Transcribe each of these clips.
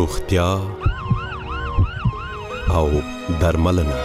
روغتیا او درملنه.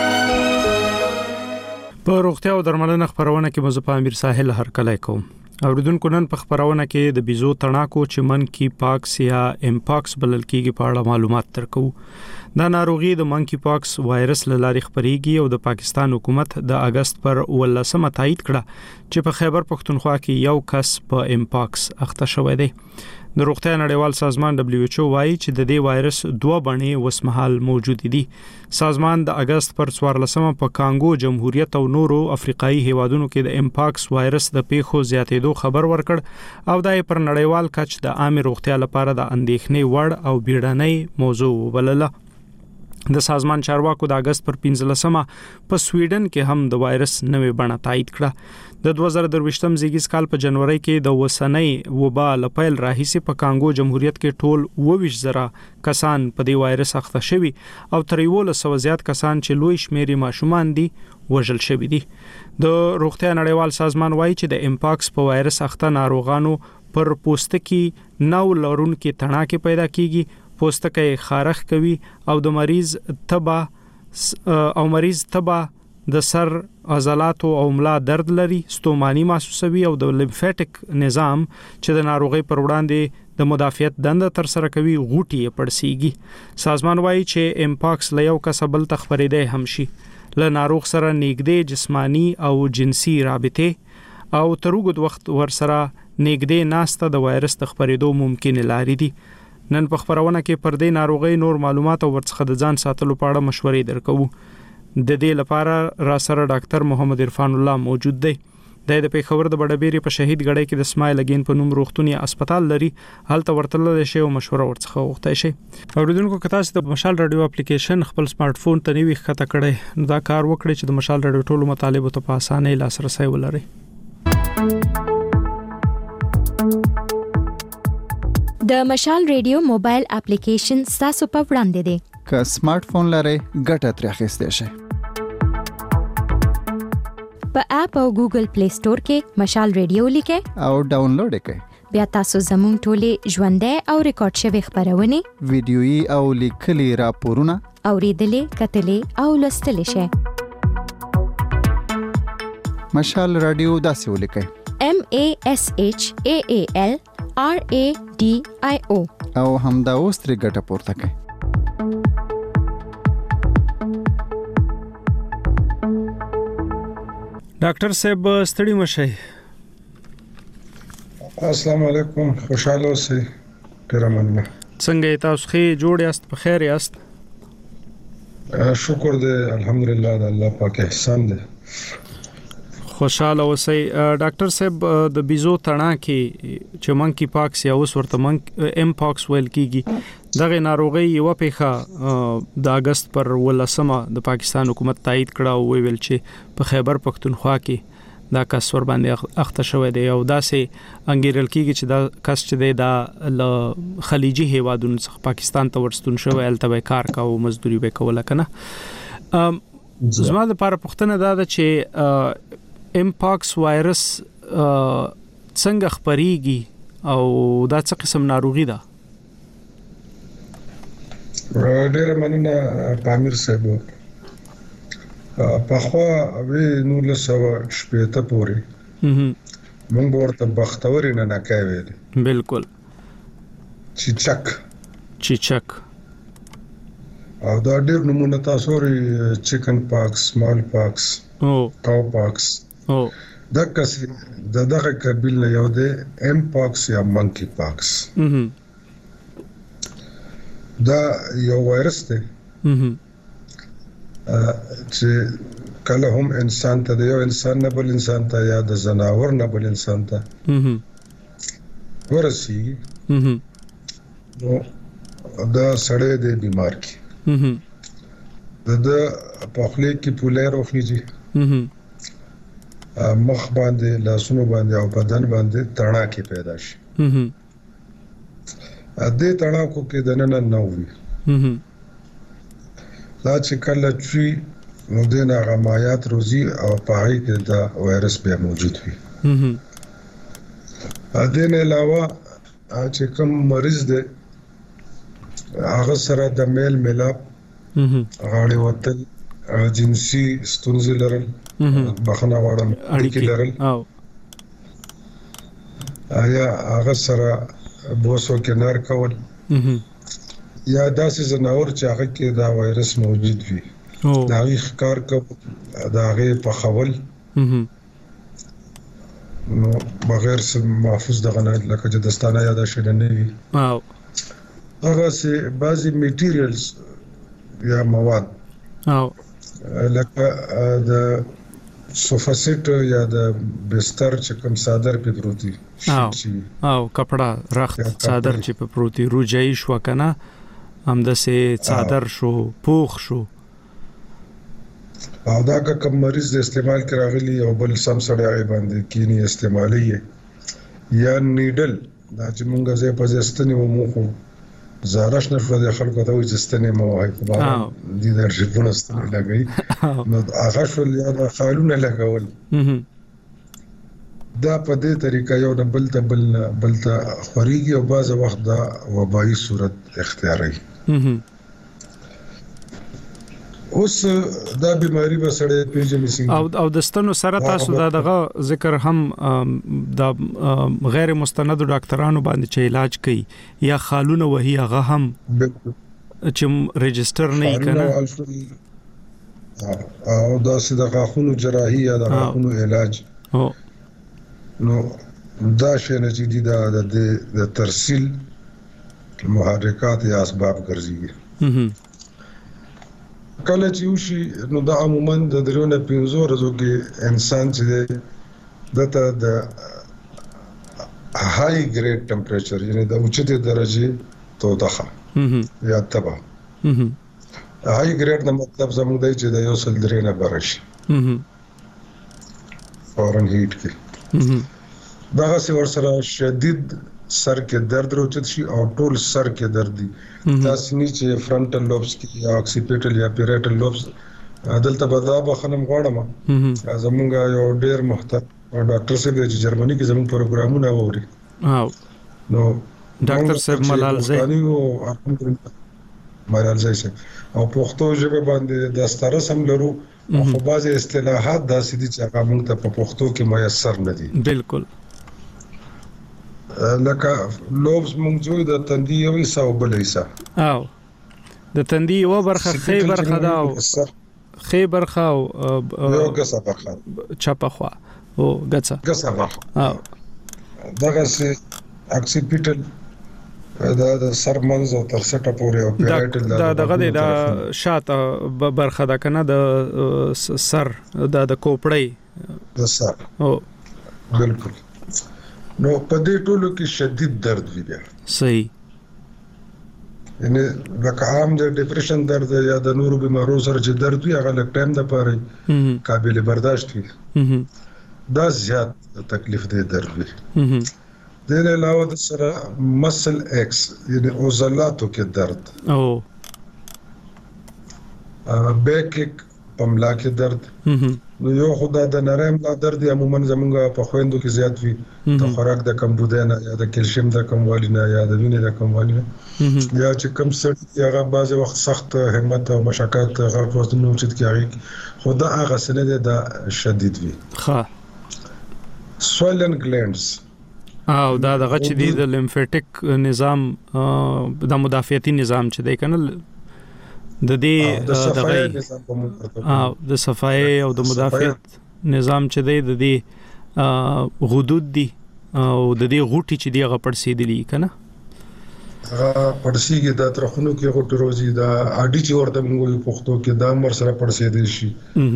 په روغتیا او درملنه خبرونه کې مزه په امیر ساحل هرکلی کوم. اوریدونکو نن په خبرونه کې د بیزو تڼاکو چې منکی پاکس یا امپاکس بلل کېږي په اړه معلومات ترکو. دا ناروغي د منکی پاکس وایرس له لارې خپريږي او د پاکستان حکومت د اگست پر 18 تایید کړه چې په خیبر پختونخوا کې یو کس په امپاکس اخته شوی دی. د روغتیا نړیوال سازمان WHO وایي چې د دې وایرس دوه بڼې وسمحال موجود دي. سازمان د اگست پر 14 په کانګو جمهوریت او نورو افریقایي هیوادونو کې د امپاکس وایرس د پیښو زیاتېدو خبر ورکړ او دا پر نړیوال کچ د عام روغتیا لپاره د اندېښنې وړ او بیړنۍ موضوع وبلله. د سازمان چارواکو د اگست پر 15 په سویډن کې هم د وایرس نوې بڼه تایید کړه. د 2023م زیږیز کال په جنوري کې د وسنۍ وبا لپیل راهیسي په کانګو جمهوریت کې ټول 22,000 کسان په دې وایرس اخته شوي او تر 100 زیات کسان چې لوی شمیرې ماشومان دي وژل شوي دي. د روغتیا نړیوال سازمان وایي چې د امپاکس په وایرس اخته ناروغانو پر پوستکي نو لرونکو تڼاکې پیدا کیږي، پوستکی خارخ کوي او د مریض تبه د سر عضلاتو او ملا درد لري، ستوماني محسوسوي او د لیمفیټک نظام چې د ناروغي پر وړاندې د مدافعت دنده تر سره کوي غوټي پړسیږي. سازمان وایي چې امپاکس له یو کس بل تخبرېده هم شي، له ناروغ سره نږدې جسمانی او جنسي رابطه او تر اوږد وخت ورسره نږدې ناسته د وایرس د خبرېدو ممکن لاري دي. نن په خبرونه کې پر دې ناروغي نور معلومات او ورڅخه د ځان ساتلو په اړه مشورې درکوو. د دې لپاره را سره ډاکټر محمد عرفان الله موجود دی. د پیښور د بډبيري په شهید غړې کې د اسماعیل اگین په نوم روغتوني هسپتال لري، هلته ورتلل شي او مشوره ورڅخه وغوښتای شي. اوریدونکو که تاسو د مشال رادیو اپلیکیشن خپل سمارټ فون ته نیوي خطا کړئ نو دا کار وکړئ چې د مشال رادیو ټولو مطالبه ته په اسانه لاسرسي ولرئ. د مشال ریډیو موبایل اپلیکیشن تاسو په وړاندې دی. که سمارټ فون لرئ ګټه ترې اخیستئ شئ. په اپ او ګوګل پلی سٹور کې مشال ریډیو لیکئ او ډاونلوډ کړئ. بیا تاسو زموږ ټولې ژوندۍ او ریکارډ شوی خبرونه، ویډیويي او لیکلي راپورونه اوریدلې، کتلې او لوستلې شئ. مشال رادیو داسې ولیکئ: MASHAAL RADIO او همدا اوس ترې ګټه پورته کړئ. ډاکټر صاحب ستړي مشئ. السلام علیکم، خوشاله اوسئ. پیرمنه څنګه تاسو ښه جوړ یاست؟ په خیر یاست؟ شکر دې الحمدلله، د الله پاک احسان دی. خوشاله اوسئ. ډاکټر صاحب د بیزو تڼاکې چې منکی پاکس یا اوس ورته امپاکس ویل کیږي، دغه ناروغي یو پیښه د اگست پر 18 د پاکستان حکومت تایید کړه او ویل چې په خیبر پختونخوا کې دا کس ور باندې اخته شوی دی او داسې انګیرل کیږي چې دا کس چې دی دا خلیجي هیوادونو څخه پاکستان ته ورستون شوی، الته کار کاوه، مزدوري وکوله کنه. زما د لپاره پوښتنه دا ده چې امپاکس وایرس څنګه خپريږي او دا څه قسم ناروغي ده؟ ډېر مننه پامیر صاحب. په خو اوی 1980 پورې موږ ورته بختوري نه کوي. بالکل. چیچک او دا ډېر نمونه تاسو لري: چکن پاکس، سمال پاکس او کاو پاکس. دا کسي دغه قبیل نه یو دی امپاکس یا منکی پاکس. دا یو وایرس دی چې کله هم انسان ته د یو انسان نه بل انسان ته یا د زناور نه بل انسان ته ورسیږي. نو دا سړی دی بیمار کی د پخلی کې پولې روخیږي، مخ باندې، لاسونو باندې او بدن باندې تڼاکې پیدا شي. دې تڼاکو کې د نن نه وي دا چې کله چې نو د ناغمایات روزي او پای کې دا وایرس بیا موجود وي. دې نه علاوه چې کوم مریض دی هغه سره د میل ملاپ غاړې وتل جنسي ستونزې لرل بخنه غواړم اړیکې لرل یا هغه سره بوسو کې نار کول یا داسې زناور چې هغه کې دا وایرس موجود وي دا غي ښکار کول دا غي په خول نو بغیر محفوظ دغه نه لکه چې دستانه یا د شنه نه وي هغه سي بعضي میټیریلز یا مواد لکه د sofa set या د بستر چې کوم صادر په پروتي او کپڑا رخت صادر چې په پروتي روجای شو کنه هم د سه صادر شو پوخ شو او دا کوم مریض د استعمال کراغلی او بل سم سړی باندې کینی استعمالي یا نیډل دا چې مونږه زه په ځستنی ومو خو زارش نشو د خلکو ته وځستنی مو هاي په باندې د درجه پونستنی لګي نو هغه شو یا د خالونه لګول دا په دې طریقه یو د بل ته خوريږي او بعض وخت دا وبایي صورت اختیاري اوس دا بیماری به سره پیژنې څنګه او د ستنو سره تاسو دا دغه ذکر هم د غیر مستند ډاکټرانو باندې چې علاج کوي یا خالونه وهي هغه هم چې ريجستر نه کړي او دا صدقه خونو جراحي یا د خونو علاج نو دا شی نه چې د ترسیل محرکات یا اسباب ګرځي کله چې وشي نو دا عموما د درونه 15 ورځو کې انسان چې دته د هاي ګریډ ټمپریچر یعنی د اوچته درجه تودخه یا تبه هاي ګریډ د مطلب زموږ دی چې د یو سل درې نه برشي فورن هیټ کې دغه څه ورسره شدید سر کې درد راوچت شي او ټول سر کې درد دي تاسو نه چې فرنټل لوبس کې یا اکسیپیټل یا پیراټل لوبس دلته بدا بخنم غواړم زمونږ یو ډیر محترم ډاکټر صاحب چې جرمني کې زموږ پروګرامونه ووري نو ډاکټر صاحب ملال زئی او پښتو ژبه باندې د ستاره سم لرو خو بعض اصطلاحات داسې دي چې هغه موږ ته په پښتو کې میسر نه دي بالکل لکه لوبس مونږ جوړ د تندي یو حصہ او بل حصہ او د تندي یو برخه خې برخه دا خې برخه او یو غسه برخه چپه خوا او غسه برخه دغه سي اکسیپیټل دا د سرمنز او تر سټه پورې او پیراټل دغه د شاته برخه دا کنه د سر د کوپړی د سر او بالکل نو په دې ټولو کې شدید درد وی بیا صحیح یعنی لکه عام د ډیپریشن درد یا د نورو بیمارو سره چې درد وي هغه لکه ټایم د پاره قابل برداشت وي دا زیات تکلیف دی درد وي د نه علاوه د سره مسل ایکس یعنی عضلاتو کې درد او بیک پملا کې درد نو یو خدای د نرم لا درد عموما زمونږ په خويندو کې زیات وي د خوراک د کمبودنه یا د کیلشیم د کموالي نه یا د وینې د کموالي نه یا چې کم سړی هغه بعض وخت سخت همت او مشقت هغه وزن اوچت کیږي خدای هغه سره د شدید وي ها سویلن ګلانډز او دا دغه چې د لیمفیټیک نظام د مدافعتي نظام چې دی کنه د دې د صفای او د مدافعت نظام چې دی د دې غدود دي او د دې غوټي چې دی غ پړسیدلی کنه پړسیږي د ترخونو کې غوټ روزي دا اډی چې ورته موږ پښتو کې دا مر سره پړسیدل شي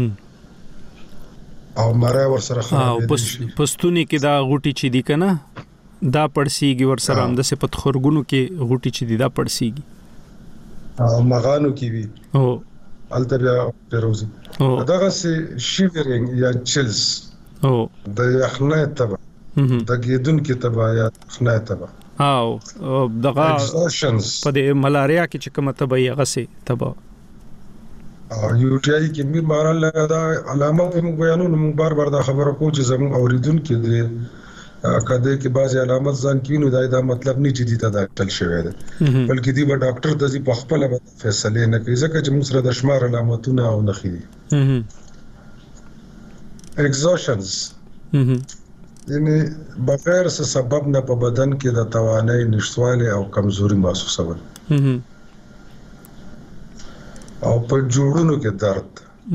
او مرای ور سره خراب دي پښتوني کې دا غوټي چې دی کنه دا پړسیږي ور سره هم د صفت خورګونو کې غوټي چې دی دا پړسیږي او مغانو کې وی او التبیا روزي دغه سي شیورینګ یا چیلز او د یخنه تبع د گیدون کې تبع یا یخنه تبع او دغه په د ملاریا کې چې کومه تبع یې غسي تبع او یو ټي آی کې بیماران لږه دا علامات موږ بیانونه موږ بار دا خبره کوو چې زموږ اوریدونکو دي کده کې بعض علامات ځان کینو دا مطلب نه چې دي ته دا تل شوی دی بلکې دی به ډاکټر د دې په خپل فیصله نه کوي ځکه چې موږ سره د شمار علامتونه او نخي دي exhaustions یعنی بغیر څه سبب نه په بدن کې د توانایي نشټواله او کمزوري محسوسول او په جوړونو کې درد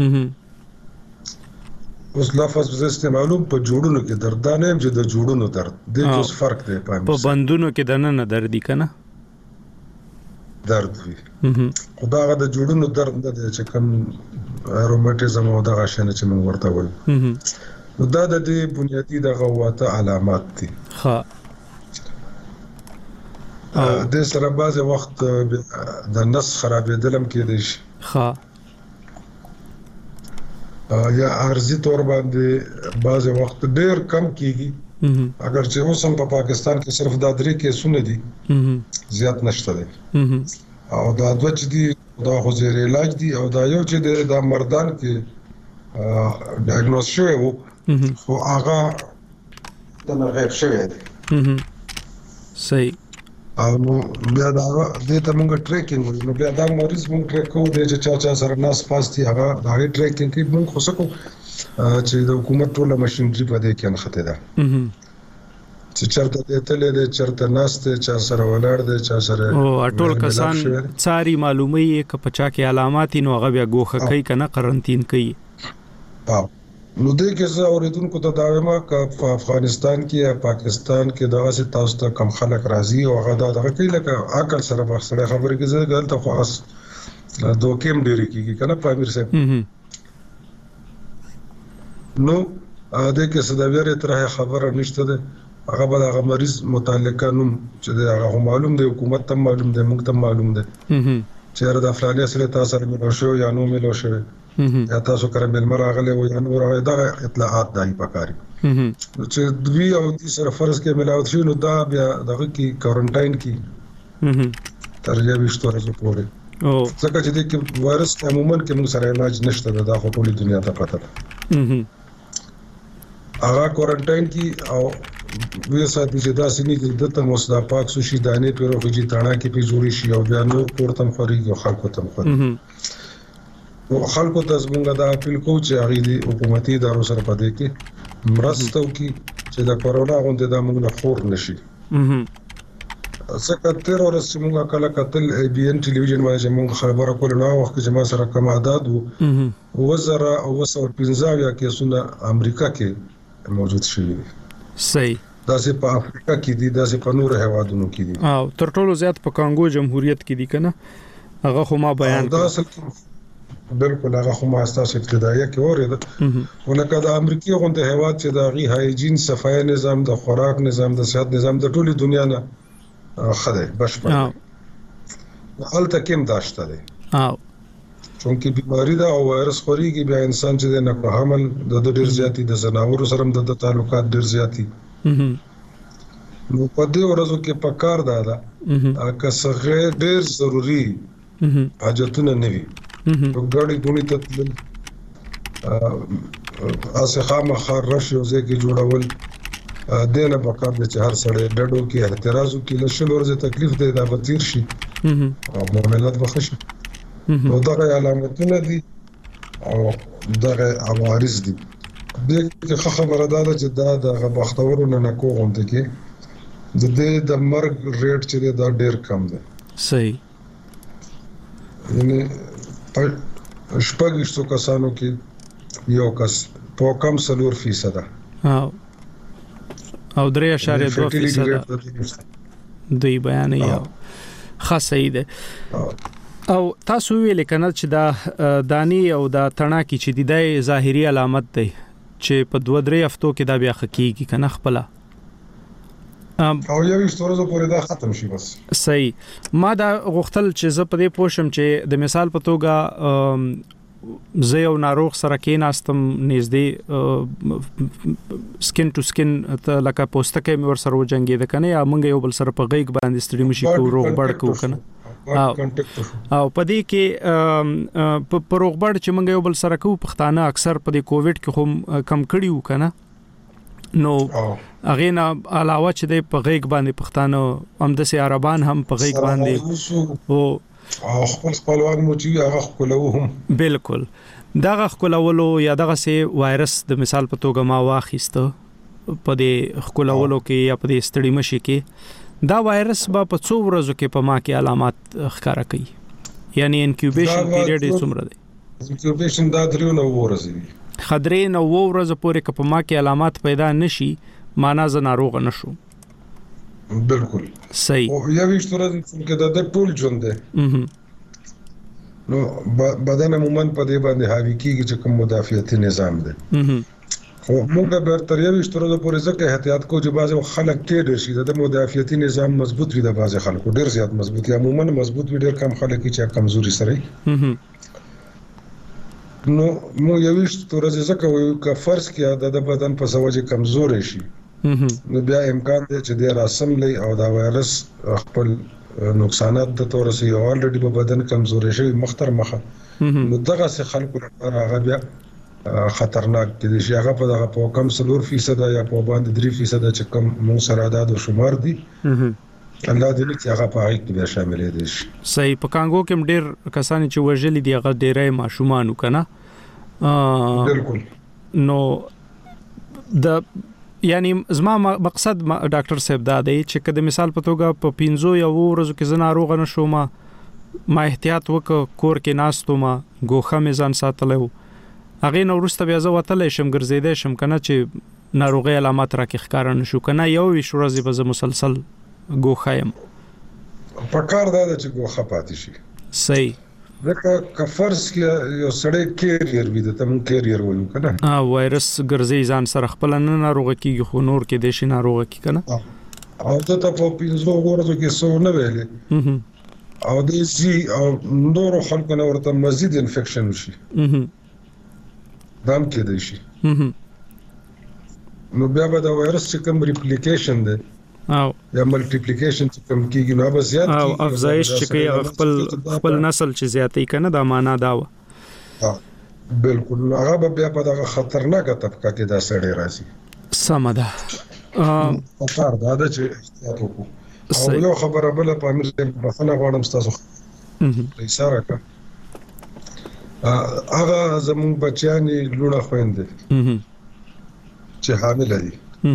اوس لفظ زه استعمالوم په جوړونو کې درد دا نه چې د جوړونو درد د اوس فرق دی په بندونو کې د نه درد دي کنه درد وي خدای د جوړونو درد نه دی چې کوم روماتیزم او دغه شنه چې موږ ورته وایو نو دا د دې بنیادی د غواته علامات دي ها د سره بعض وخت د نس خرابېدلم کې دي ها یا عارضی طور باندې بعض وخت ډېر کم کیږي اگر چې اوس هم په پاکستان کې صرف دا درې کیسونه دي زیات نشته دي او دا دوه چې دي دا خو زیر علاج دي او دا یو چې د مردان کې ډایګنوز شوی وو خو هغه د غیب شوی دی صحیح او بیا دا د ته موږ ټریکینګ نو بیا دا مریض موږ ټریک کوو د چا سره ناس پاستي هغه دا ټریکینګ کې موږ خو سکو چې د حکومت ټول ماشينري په دې کې نخته ده چې چرته تلې ده چرته ناس ته چا سره ولاړ ده چا سره او ټول کسان ساری معلومي ک پچا کې علامات نو هغه بیا ګوخه کوي کنه قرنطین کوي نو دې کې زه اوریدونکو ته دا وایم چې په افغانستان کې یا پاکستان کې دغه څه تاسو ته کم خلک راځي او هغه دا کوي لکه عقل سره بحثه خبرې کې زه غلطه خو اس دوکیم ډېری کیږي کنه پامیر صاحب نو دا کې صداویره تر خبره نشته ده هغه به هغه مریض متعلقه نوم چې هغه معلوم دی حکومت ته معلوم دی موږ ته معلوم دی چې دا فلاني اصله تاسو سره ملو شو یا نو ملو شو یا تاسو کرے ملمر راغله و یا نور هغه د اطلاعات دای پکاري چې دوی او دې سره فرض کې ملاوت شي نو دا بیا دغه کې کوارنټاین کې تر یو وشتو ورځې پورې او څنګه چې د وایرس عموما کې موږ سره علاج نشته دا خو ټولې دنیا ته پته ده هغه کوارنټاین کې او وې ساتي چې دا سنې د دته مصدا پاک سوشي دانه پیرو فجی تانا کې په جوړی شي او بیا نو پورتم خوري او خلکو تم خوري او خلکو ته زمونږ دا اپیل کوو چې هغه د حکومتي ادارو سره پدې کې مرسته وکړي چې د کورونا غونډه د موږ نه خور نشي څنګه تر ورځې موږ کله کتل ای بي ان ټلویزیون باندې موږ خبره کوله نو وخت چې ما سره کوم عدد وو وزره او 215 کیسونه امریکا کې موجود شوي صحیح دا سه په افریقا کې دي دا سه په نور هوادونو کې دي او تر ټولو زیات په کانګو جمهوریت کې دي کنه هغه خو ما بیان دا اصل بالکل هغه خو ما اساس ابتدائیه کې اوریدل ولکه د امریکای غونډه هواد چې د غي هایجین صفای نظام د خوراک نظام د صحت نظام د ټولي دنیا نه خدای بشپړ حالت کې داشته دي چونکې بیماری دا او وایرس خوريږي بیا انسان چې د نقل حمل د ډیر زیاتی د زناور سره د تعلقات ډیر زیاتی نو په دې ورځو کې پکار دا که څه ډیر ضروری حاجتونه نه وي غړي غونی ته اسه خامخا راشي او ځکه جوړول دنه پکار د هر سړی ډډو کې اعتراضو کې لشل ورځ تکلیف دی دا بتیر شي او معاملات بخښي نو دا علامتونه دي او دا عوارض دي د خبره ده چې دا د بختورونو نه کوم دي کې د مرګ ریټ چې دا ډیر کم دی صحیح یعنی شپږشتو کسانو کې یو کس په کم 4% او 3.2% دوی بیان یو خاصه ده او تاسو ویل کنه چې دا دانی او دا تڼا کې چې د ظاهري علامت دی چې په 2-3 هفتو کې دا بیا حقيقي کنه خپل او یو ستورزو پورې دا ختم شي بس صحیح ما دا غوښتل چې زه په دې پوښم چې د مثال په توګه زه یو ناروغ سره کېناستم نږدې سکین ټو سکین لکه پوستکه مې ور سره وجنګید کنه یا مونږ یو بل سره په غیګ باندې ستړي مشي کو روغ بړ کو کنه او په دې کې په روغ بړ چې مونږ یو بل سره کو پښتانه اکثر په دې کووډ کې هم کم کړیو کنه نو هغه نه علاوه چې د په غیګ باندې پښتانه هم د سي عربان هم په غیګ باندې او خپلوان مو چې هغه خپلو هم بالکل دغه خپلولو یا دغه سي وایرس د مثال په توګه ما واخیسته په دې خپلولو کې یا په دې ستړي مشي کې دا وایرس په څو ورځو کې په ما کې علامات ښکارا کوي یعنی انکیوبیشن پیریډ یې څومره دی انکیوبیشن دا 3 ورځې دی خدرې نو ورځې پورې که په ما کې علامات پیدا نشي معنا ز ناروغ نشو بالکل صحیح او یا ویش تر دې کې د ټول ژوند دی نو بدن عموما په دې باندې حاوی کیږي چې کوم مدافعتي نظام دی خو موږ به تر یو ویش تر پورې ځکه احتیاط کوو چې بعض خلک کې ډېر شي د مدافعتي نظام مضبوط وي د بعض خلکو ډېر زیات مضبوط یا عموما مضبوط وي ډېر کم خلک چې کمزوري سره نو مو یو ویش تر ځکه وایو که فرض کړه د بدن په سوجي کمزوري شي نو بیا امکان دی چې د راسم لې او دا وایرس خپل نقصانات د تور سي اولریډي په بدن کمزوري شي مختر مخه نو دغه څه خلکو لپاره هغه بیا خطرناک دي چې هغه په دغه په کم 4% یا په باندې 3% چې کم مو سره عدد او شمار دي الله دې چې هغه په هغه کې به شامل دي صحیح په کانګو کې ډېر کسان چې وژلي دي هغه ډېرې ماشومان وکنه بالکل نو د یعنی زما مقصد ډاکټر صاحب دا دی چې کله مثال په توګه په 15 یا ورځو کې زنا روغ نه شوم ما احتیاط وکړ کور کې ناستو ما ګوخه میزان ساتلو هغه نو ورسته بیا زه وتلې شم ګرځیدې شم کنه چې ناروغي علامات راکې ښکار نه شو کنه یو وی شورزي به مسلسل ګوخایم په کار دا چې ګوخه پاتې شي صحیح ځکه کفرس یو سړی کیریئر وي د تم کیریئر وایو کنه وایرس ګرځي ځان سره خپل نه ناروغ کیږي خو نور کې د شي ناروغ کی کنه او ته په 15 ورځو کې سو نه ویلې او د زی او نور خلکو نه ورته مزید انفیکشن شي دام کې دی شي نو بیا به دا وایرس چې کوم ریپلیکیشن دی او یا ملټیپلیکیشن چې کوم کیږي نو به زیات او افزایش چې کوي خپل نسل چې زیاتې کنه دا معنا دا و بالکل هغه بیا په دغه خطرناکه طبقه کې دا سړی راځي سمده کار دا چې احتیاط وکړو او یو خبره بل په امر بخنه غواړم تاسو اشاره کا هغه زمون بچیانی لونه خويندې چې حامل دي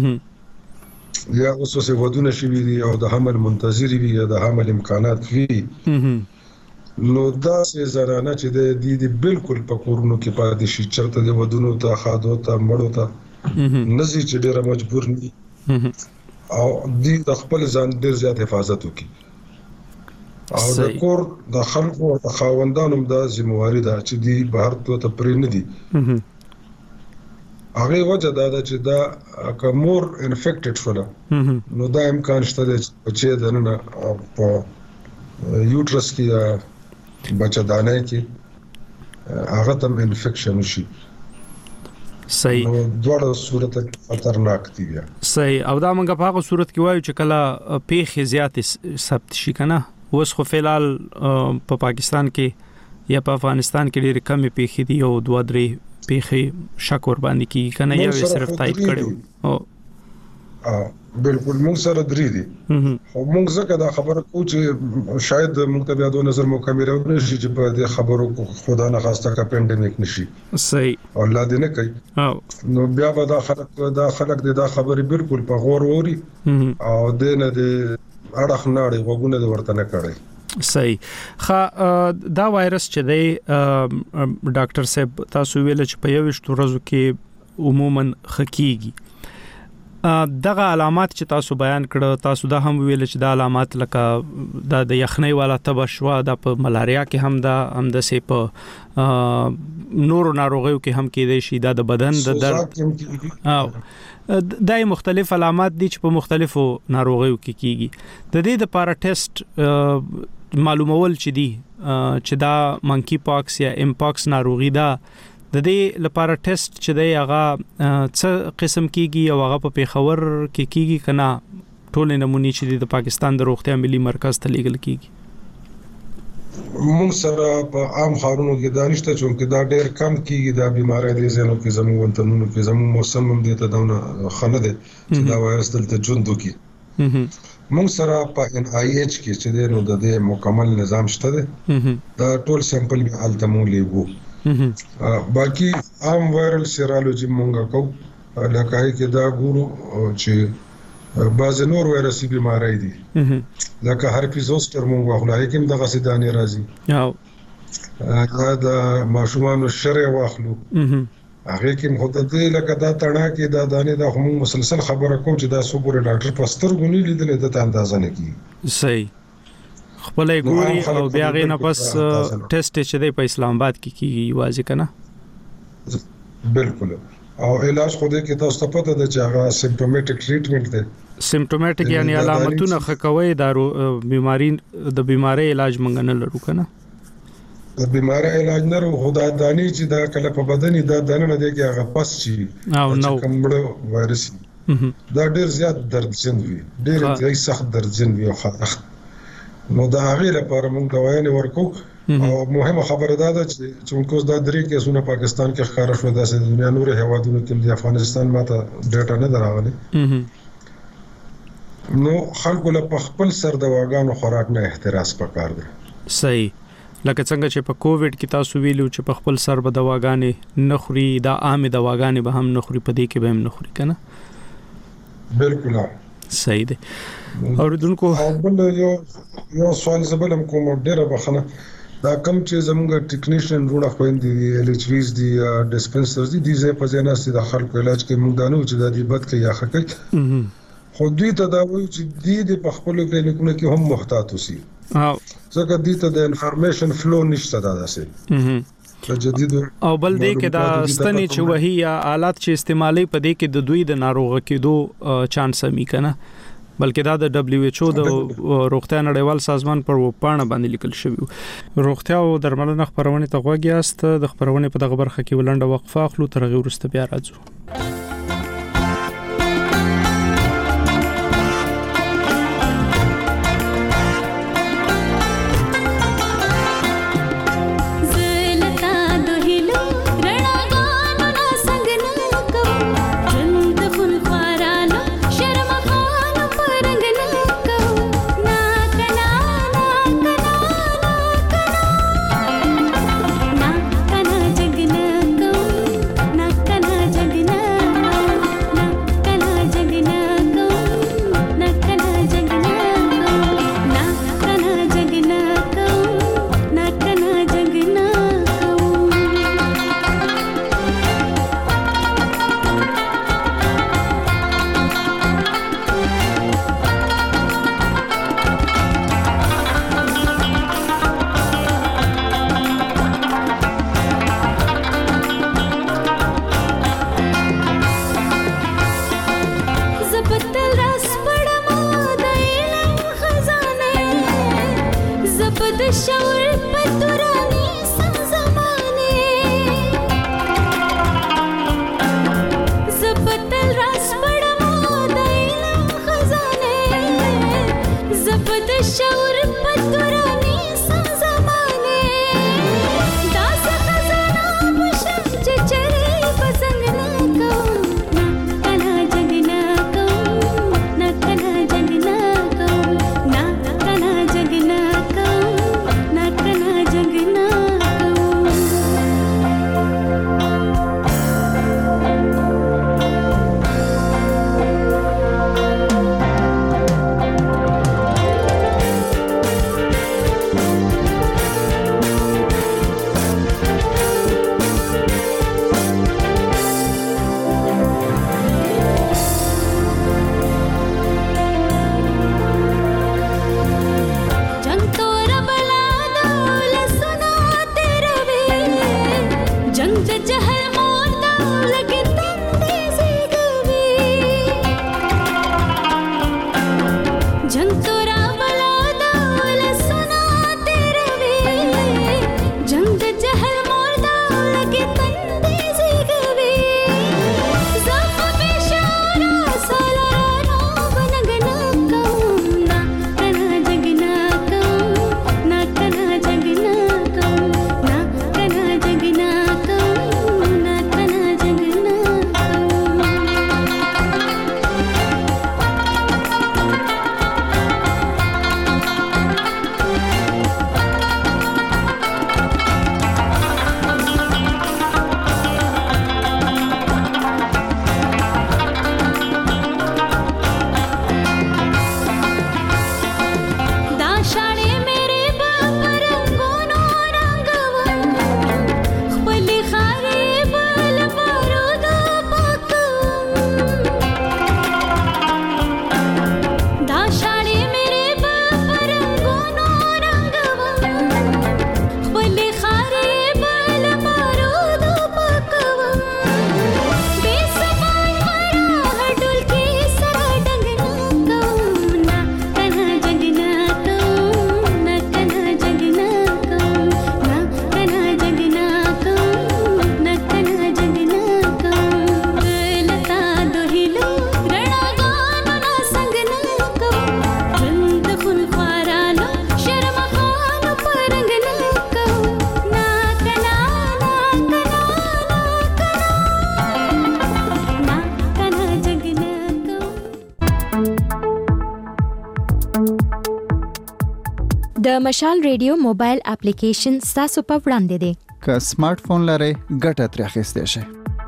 یا اوسه ودونه شي وي او د حمل منتظر وي یا د حمل امکانات وي نو دا سه زنانه چې د دې بالکل په کورونو کې پاتې شي چرته د ودونو ته خادو ته مړو ته نزي چې ډیره مجبور دي او دې د خپل ځان ډیر زیات حفاظت وکړي او د کور د خلکو او خاوندانو د ذمہواری ده چې دی بهر ته پرې نه دي هغه وجه دا چې دا کومور انفیکټډ شول نو دا امکان شته چې دنه په یوټرس کې بچدانه کې هغه تم انفیکشن شي صحیح نو دوړ صورت خطرناک دي صحیح او دا موږ په هغه صورت کې وایو چې کله پیخي زیات ثبت شي کنه اوس خو فعلال په پاکستان کې یا په افغانستان کې ډېر کم پیخي دي او 2-3 پیخي شک ور باندې کی کنه یو صرف تایید کړو او بالکل موږ سره درې دي خو موږ ځکه دا خبره کوو چې شاید موږ ته بیا د نظر مکمل نشي چې په دې خبرو خدا نه خواسته کا پینډمیک نشي صحیح الله دې نه کوي نو بیا به دا خلک دا خبره بالکل په غور ووري او دې نه دې اړه خناړي وګونه د ورته نه کړي صحیح دا وایرس چې دی ډاکټر صاحب تاسو ویل چې په یو وشت ورځو کې عموما خکېږي دغه علامات چې تاسو بیان کړه تاسو دا هم ویل چې دا علامات لکه د یخنۍ والا تبشوا د په ملاریا کې هم د سه په نور ناروغیو کې هم کېدای شي د بدن د درد او دای مختلف علامات دي چې په مختلفو ناروغیو کې کیږي د دې لپاره ټیسټ معلومول چې دي چې دا مانکی پاکس یا امپاکس ناروغي ده د دې لپاره ټیسټ چې دی هغه څه قسم کیږي او هغه په پیښور کې کیږي کنه ټول نمونې چې د پاکستان د روغتیا ملي مرکز ته لیږل کیږي مونږ سره په عام خارونو کې دانشته چې دا ډېر کم کیږي دا بیماری دي زنو کې زموږ وطنونو کې زموږ موسم هم دي ته داونه خنه دي چې دا وایرس دلته ژوند وکړي مونږ سره په NIH کې چې نو د دې مکمل نظام شته دی دا ټول سیمپل به حالت مونږ لیږو باقي عام وایرل سیرالوجي مونږ کوو لکه کې دا ګورو چې بعض نور وایرسي بیماری دي لکه هرپیس زوستر مونږ واخلو هغه کوم دغه سیدانې راځي دا ماشومان شرع واخلو هغه کوم هوته دی لکه دا تڼا کې دا دانې دا هم مسلسل خبره کوم چې دا سوګوري ډاکټر پستر غونی لیدل د اندازه نه کی صحیح خپل ګوري او بیا غي نه پس ټیسټ چې دی په اسلام آباد کې کیږي واځي کنه بالکل او علاج خو دې کې تاسو ته پته ده چې هغه سیمپټومټیک ټریټمنټ دی سیمپټومټیک یعنی علامتونه خکوي دارو بیماری د بیماری علاج مونږ نه لرو کنه د بیماری علاج نه لرو خدای دانی چې دا کله په بدن دا دنه نه دی کې هغه پس شي او نو کومړو وایرس دا ډیر زیات دردجن وي ډیر سخت دردجن وي خارخ نو دا هغه لپاره مونږ دوايانې ورکو او مهمه خبره ده چې موږ دا درې کیسونه پاکستان کې ښکار شو د دنیا نور هیوادونو کې د افغانستان ماته ډیټا نه دراغلي نو خلکو له خپل سر دواګانو خوراک نه احتراز پکار دي صحیح لکه څنګه چې په کووډ کې تاسو ویلو چې په خپل سر به دواګانې نخوري دا عام دواګانې به هم نخوري په دې کې به هم نخوري کنه بالکل صحیح دی اوریدونکو بل یو سوال زبلم کوم ډیره بخنه دا کم چې زموږ ټیکنیشن روړه خويندې دي LHVs دي ډیسپنسرز دي زه په ځای نه د خلکو علاج کې موږ دانو چې د دې بد کې یا خکې خو دوی ته دا وایي چې دې په خپل کلینیکونو کې هم محتاط اوسي ځکه دې ته د انفارمیشن فلو نشته داسې جديد او بل دې کې دا ستنې چې وਹੀ یا آلات چې استعمالي په دې کې د دوی د ناروغ کېدو چانس مې کنه بلکې دا د WHO د روغتیا نړیوال سازمان پر وپاڼه باندې لیکل شوی روغتیا او درملنه خبرونه ته غوږیاست د خبرونه په دغه برخه کې ولنډه وقفه اخلو تر هغه وروسته بیا راځو د مشال ریډیو موبایل اپلیکیشن ستاسو په وړاندې دی. که سمارټ فون لرئ ګټه ترې اخیستی شئ.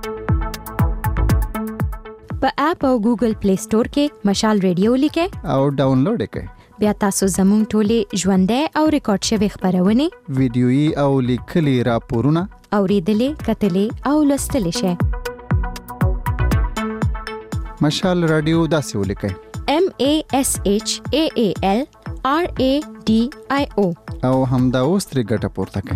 په اپ او ګوګل پلی سٹور کې مشال ریډیو لیکئ او ډاونلوډ یې کړئ. بیا تاسو زموږ ټولې ژوندۍ او ریکارډ شوي خبرونه، ویډیويي او لیکلي راپورونه اوریدلې، کتلې او لوستلې شئ. مشال رادیو داسې ولیکئ: MASHAALRADIO او همدا اوس ترې ګټه پورته کړئ.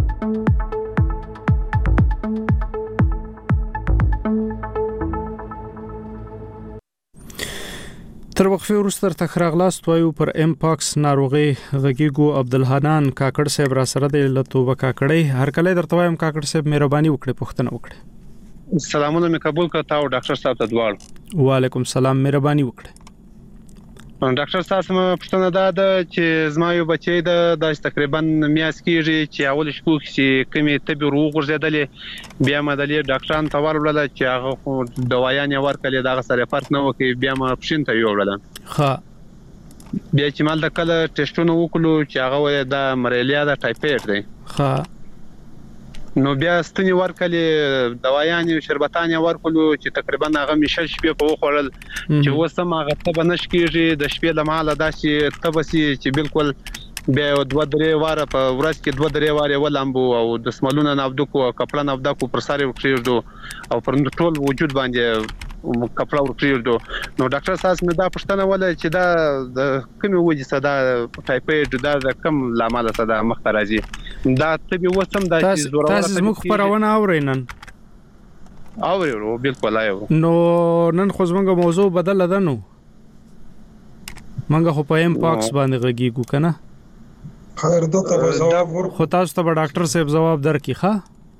تر وقفه وروسته تخراغلاست وایو پر ام پاکس ناروغي غږیګو عبدالحنان کاکړ صاحب را سره د لتوبه کاکړی هر کله درته وایم کاکړ صاحب مهرباني وکړئ پوښتنه وکړئ. سلامونه مې قبول کړه او ډاکټر صاحب ته دواړو. وعلیکم السلام، مهرباني وکړئ. ډاکټر صاحب سم پوښتنه ده چې زما یو بچی د تقریبا میاس کېږي چې اول شپو کې کمی طبي روغ ورزيدلې بیا مدلې ډاکټران ته ورول چې هغه دوايانې ورکړي دا سره فرق نه وکي بیا ما پښین ته یوړل. ها بیا چې مال د کله ټیسټونه وکړو چې هغه د مریلیا د ټایفاید دی. ها نو بیا ستنی ورکړي دوايانې شربتانې ورکړو چې تقریبا هغه مشل شپې په وخورل چې وسم هغه ته بنش کېږي د شپې د مال داسې تبسي چې بالکل بیا 2-3 واره په ورځ کې 2-3 واره ولامبو او د سملونه نافدکو کپړه نافدکو پر ساري وکړو او پر ټول وجود باندې کپړه ورکړو. نو ډاکټر صاحب مې دا پوښتنه وله چې دا د کومې وجې صدا ټایفاید دا د کوم لامل صدا مخ راځي دا طبي وسم دا چې زوره تاسو مخ پرونه اورینن اورو بالکل ایو. نو نن خو زموږ موضوع بدل ده نو منګه خو په ام پاکس باندې غږیږو کنه خیر دته جواب ور خو تاسو ته ډاکټر صاحب جواب درکې ښه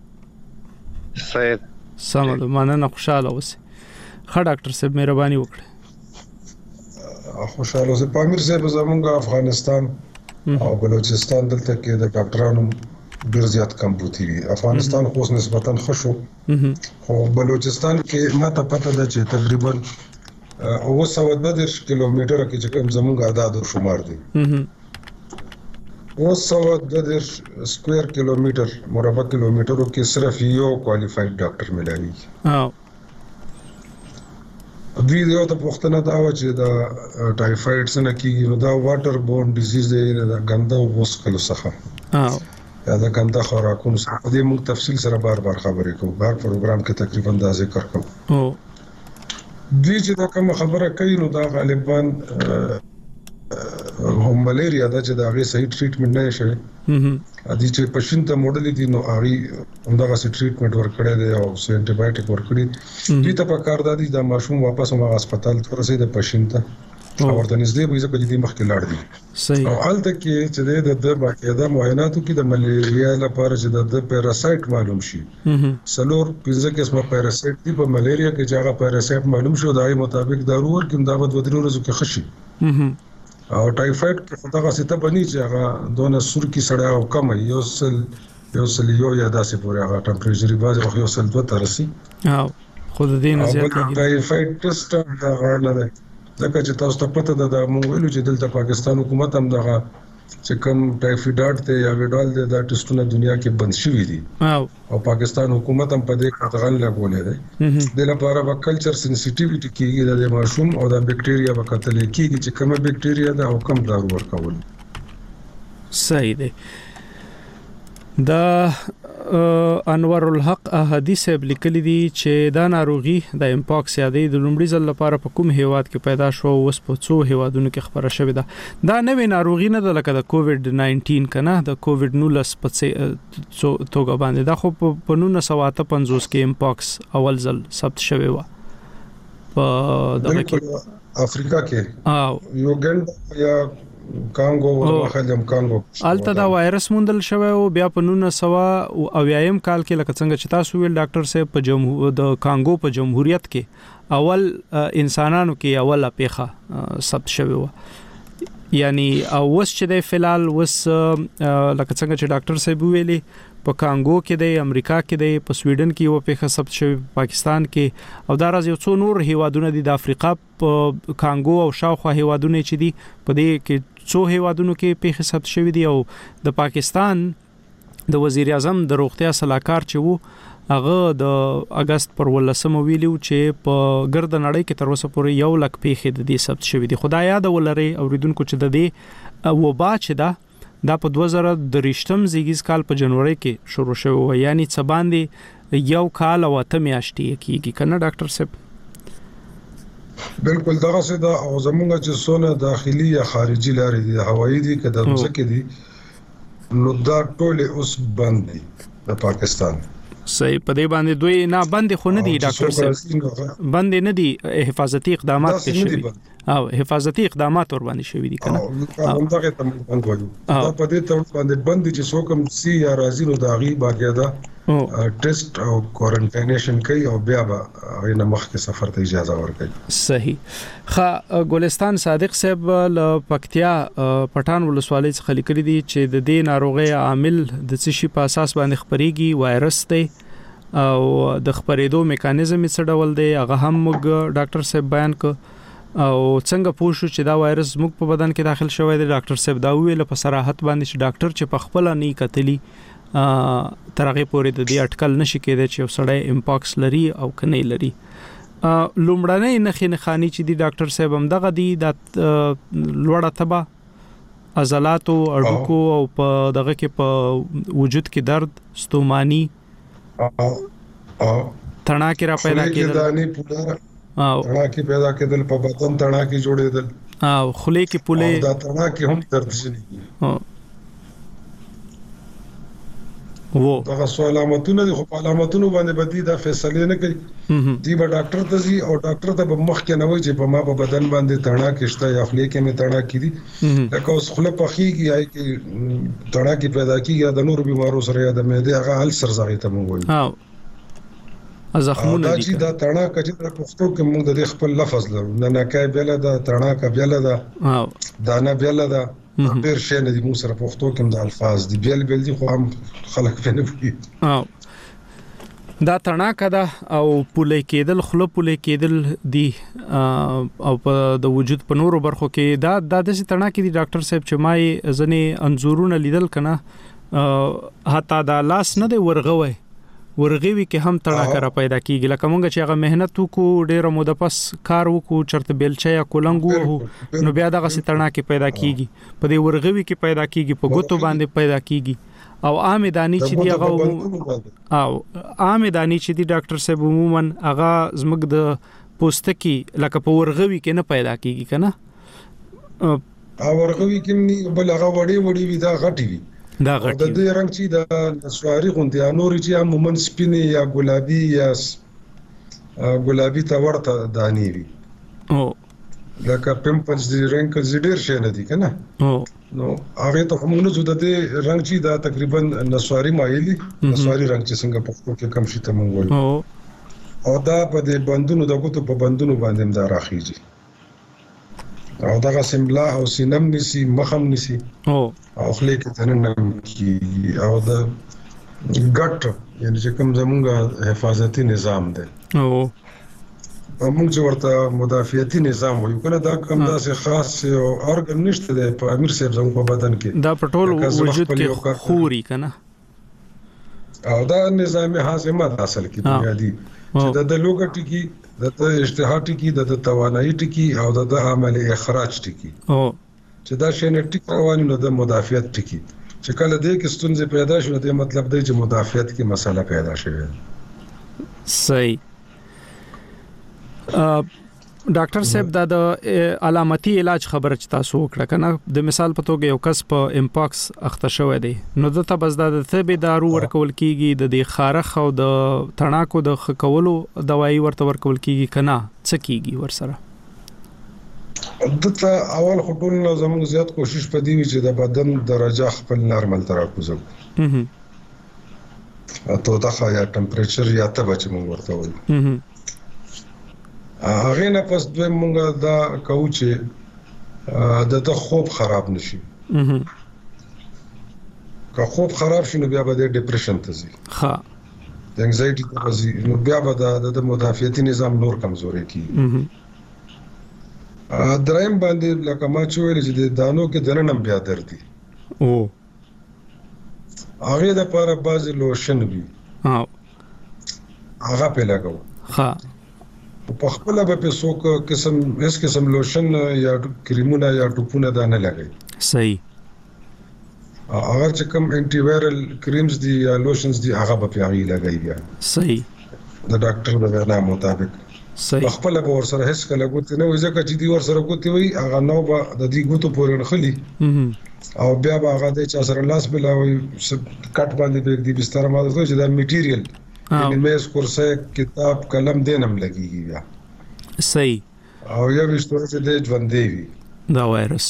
صحیح سمه مننه خوشاله اوسئ. ښه ډاکټر صاحب مهرباني وکړئ. خوشاله اوسئ. پامیر صاحب زمونږ افغانستان او بلوچستان دلته کې د ډاکټرانو ډیر زیات کمبوتی دي. افغانستان خو نسبتاً خوشو خو بلوچستان کې ماته پته ده چې تقریبا 210 کیلومتره کې چې کوم زمونږ عدد او شمار دي 210 سکوير کیلومتر مربع کیلومترو کې صرف یو کوالیفاید ډاکټر ملایي. دوی یو ته پوښتنه دا و چې دا ټایفاید څنګه کیږي نو دا واټر بورن ډیزیز دی دا ګنده وسکلو څخه یا دا ګنده خوراکونو څخه دې موږ تفصیل سره بار خبرې کوو بار پروګرام کې تقریبا دا ذکر کوو. دوی چې دا کوم خبره کوي نو دا غالبا هم ملیریا دا چې دا غي صحیح ټریټمنټ نه شي ادي چې پښین ته موډل دي نو هغه همدغه سي ټریټمنټ ورکړی دی او سي انټي بایوټیک ورکړي دي ته په کار دادي دا ماشوم واپس هم هسپتال ته ورسېد پښین ته او ورته نږدې به ځکه چې مخکې لاړ دي. صحیح. او حالت کې چې د باقاعده معایناتو کې د ملیریا لپاره چې د پیراسایت معلوم شي سلور 15 قسمه پیراسایت دي په ملیریا کې چې هغه پیراسایت معلوم شو دای مطابق دارو ورکوم دا به 2 ورځې کې خشي. او ټایفاید کې خدغه سته بني چې هغه دونه سور کې سړی او کم یو سل یا داسې پورې هغه ټمپریچر باز خو یو سل 2 ترسي او خود دې نه زیات ټایفاید ټیسټ دا غواړل ده ځکه چې تاسو ته پته ده مونږ ویلو چې دلته پاکستان حکومت هم دغه چې کوم ټایفاید دی یا ویډال دی دا ټیسټونه دنیا کې بند شوي دي او پاکستان حکومت هم په دې کتغل لګولې ده د لپاره به کلچر سنسټیویټي کېږي د ماشوم او د بکټیریا په کتل کېږي چې کومه بکټیریا ده او کوم دارو ورکول. صحیح دی. دا انور الحق احادی صاحب لیکلی دي چې دا ناروغي د امپاکس یادې د لومړي ځل لپاره په کوم هیواد کې پیدا شو او اوس په څو هیوادونو کې خبره شوې ده. دا نوې ناروغي نه ده لکه د کووډ 19 کنه د کووډ 19 په توګه باندې دا خو په 1958 کې امپاکس اول ځل ثبت شوی و په افریقا کې یوګنډا یا کانګو وخلم کانګو الته دا وایرس موندل شوی او بیا په 1990 کال کې لکه څنګه چې تاسو ویل ډاکټر صاحب په د کانګو په جمهوریت کې اول انسانانو کې اوله پیخه ثبت شوی و یعنی اوس چې د فلال وس لکه څنګه چې ډاکټر صاحب ویلي په کانګو کې د امریکا کې د په سویډن کې یو پیخه ثبت شوی پاکستان کې او دا راز یو څو نور هیوادونه دي د افریقا په کانګو او شاوخوا هیوادونه چې دي په دې کې څو هیوادونو کې پیښې ثبت شوې دي او د پاکستان د وزیر اعظم د روغتیا صلاحکار چې وو هغه د اگست پر 18 ویلو چې په ګرد نړۍ کې تر اوسه پورې 1 لک پیښې د دې ثبت شوې دي. خدای یاد ولري اوریدونکو چې د دې وبا چې دا په 2023 زیږیز کال په جنوري کې شروع شوه، یعنی څه باندې 1 کال او 8 میاشتې کېږي کنه ډاکټر صاحب؟ بالکل دغه څه دا او زمونږ چې سونه داخلي یا خارجي لارې دي هوایي دي کده مسکه دي نو دا ټول اوس بند دي د پاکستان. صحیح. په دې باندې دوی نه بند خو نه دي ډاکټر صاحب، بند نه دي، حفاظتي اقدامات شوي او حفاظتي اقدامات ور باندې شوي دي کنه. همدغه تم بند وایو دا په دې تور باندې بند چې څوک سي یا راځي نو دا غي باقاعده ټیسټ او کوارنټاینیشن کوي او بیا به غینه مخکې سفر ته اجازه ورکړي. صحیح. ګلستان صادق صاحب ل پکتیا پټان ولسوالۍ څخه لیکلي دي چې د دې ناروغي عامل د څه شي په اساس باندې خپريږي، وایرس دی او د خپرېدو میکانیزم یې څه ډول دی هغه هم موږ ډاکټر صاحب بیان ک او څنګه پوښو چې دا وایرس موږ په بدن کې داخل شوی دی. ډاکټر صاحب دا ویل په صراحت باندې چې ډاکټر چې په خپل نه کتلی ترغه پورې د دې اټکل نشي کېدای چې سړی امپاکس لري او کني لري. لومړنۍ نښې خاني چې دی ډاکټر صاحب هم دغه دی د لوړه تبه، عضلاتو اړوکو او په دغه کې په وجود کې درد، ستوماني تڼاکې را پیدا کېدل او تڼاکې پیدا کېدل په بدن تڼاکې جوړېدل او خولې کې پولې دا تڼاکې هم درد شي وو. دا علامتونه دي خو علامتونه باندې بدی دا فیصله نه کوي دی به ډاکټر ته ځي او ډاکټر ته به مخ کې نه وایي چې په ما په بدن باندې تڼاکې شته یا خولې کې مې تڼاکې دي لکه اوس خوله پخېږي یا کې تڼاکې پیدا کېږي یا د نورو بیمارو سره یا د معدې هغه السر زغې ته مونږ وایو زخمونه دي. دا تڼاکه چې په پښتو کې موږ د خپل لفظ لرو نه نکای بیل دا تڼاکه بیل دا دانه بیل دا ډېر شي نه دي موږ سره پښتو کې د الفاظ دي بیل دي خو هم خلک نه پوهي. دا تڼاکه ده او پولې کېدل، خله پولې کېدل دي او په د وجود په نورو برخو کې دا د تڼاکې دي ډاکټر صاحب چې مای ځنې انزورونه لیدل کنه حتی دا لاس نه دی ورغوي کې هم تڼاکه را پیدا کیږي. لکه مونږ چې هغه مهنت وکړو ډېر موده پس کار وکړو چرته بیلچه یا کولنګو نو بیا دغه سي تڼاکه پیدا کیږي، په دې ورغوي کې پیدا کیږي، په ګوتو باندې پیدا کیږي او عام دانی چې دی هغه او عام دانی چې دی ډاکټر صاحب عموما هغه زمګ د پوستکی لکه په ورغوي کې نه پیدا کیږي کنه. ورغوي کې بل هغه وړي وي دا غټي وي دا غټي د دې رنگ چې د سواری غونډه یا نور چې عموما سپینې یا ګلابي یا ګلابي ته ورته دانی وي او لکه پمپلز دي رنگ ډېر شي نه دي کنه نو هغه ته موږ نه زده دي رنگ چې دا تقریبا نسواری مایلی نسواری رنگ چې څنګه په خپل کې کم شي ته موږ وایو او دا په دې بندونو د ګوتو په بندونو باندې دا راخیږي او دا سیمبلا او سینم نسی مخم نسی او خلې کې تنن کی او دا ګټ یعنی چې کوم زمونږ حفاظتي نظام دی او موږ ورته مدافعتي نظام وایو کنه دا کوم داسې خاص او ارګن نشته دی په امیر صاحب زموږ په بدن کې دا په ټول وجود کې خوري کنه او دا نظام هاضمه اصل کې بنیادی چې د لوګه ټکی د اشتها ټکی د توانایي ټکی او د عمل اخراج ټکی او چې دا شینټیک رواني نو د مدافعت ټکی چې کله دې کې ستونزې پیدا شونه ته مطلب دی چې مدافعت کې مسله پیدا شوه. صحیح. ډاکټر صاحب دا د علامتي علاج خبره چې تاسو وکړه کنه د مثال په توګه یو کس په امپاکس اخته شوی دی نو دته بس د طبي دارو ورکول کیږي د خارخ او د تڼاکو د خکولو دوايي ورته ورکول کیږي کنه څه کیږي ورسره دته اول خطول زموږ زیات کوشش پدې وی چې د بدن درجه خپل نارمل تراکوزو ته دا یا ټمپریچر یا تبه چې موږ ورته وایو هغه نه پس دوی مونږ دا کوو چې د خوب خراب نشي که خوب خراب شي نو بیا به د ډیپریشن ته ځي ها د انزایټي ته ځي نو بیا به د مدافعتي نظام نور کمزوري کیږي دریم باندې لکه ما چې ویل چې د دانو کې دنه نم بیا درتي او هغه د لپاره بعض لوشن وي هغه په لګو ها په خپل به په څوک قسم لوشن یا کریمونه یا ټوپونه دا نه لګي صحیح هغه چې کوم انټي وایرل کریمز دي یا لوشنز دي هغه به پیغي لګي بیا صحیح د ډاکټر د وینا مطابق صحیح خپل به ورسره هیڅ کله ګوت نه وي ځکه چې دی ورسره ګوت وي هغه نو به د دې ګوتو پورې نخلي او بیا به هغه د چا سره لاس بلاوي کټ باندې د دې بستر ماده چې دا میټیریل یعنی میز کرسي کتاب قلم دینم لګيږي بیا صحیح او یو وشتور چې د ژوندې وي دا وایرس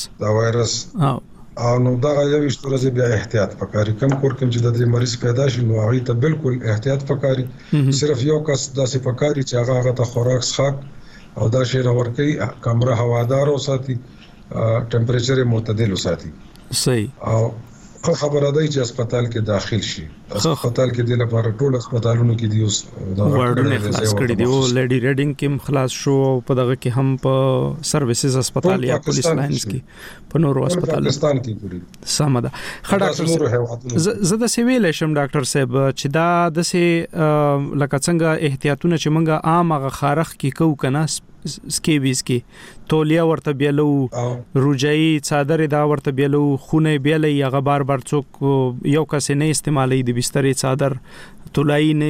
او نو دا یو وشتور چې بیا احتیاط پکاري کم کور کوم چې د دې مریض پیدا شي نو هغه ته بالکل احتیاط پکاري صرف یو کس داسې پکاري چې هغه ته خوراک څښاک او دا شی نور کوي کمره هوادار او ساتي ټمپریچر معتدل وساتي صحیح او خبره ده چې هسپتال کې داخل شي هسپتال کې د لپاره ټول هسپتالونو کې دی اوس دا وارډونه خلاص کړي دی او لیډي ریډینګ کې خلاص شو په دغه کې هم په سرویسز هسپتال یا پولیس لاینز کې په نورو هسپتالونو پاکستان کې پوری سمده ډاکټر زه د سیویل شم ډاکټر صاحب چې دا د سه لکه څنګه احتیاطونه چې موږ عام غ خارخ کې کو کنه سکیویز کې تولیا ورته بیلو روجای صادره دا ورته بیلو خونه بیلې هغه بار څوک یو کس نه استعمالي د بسترې صادر تولای نه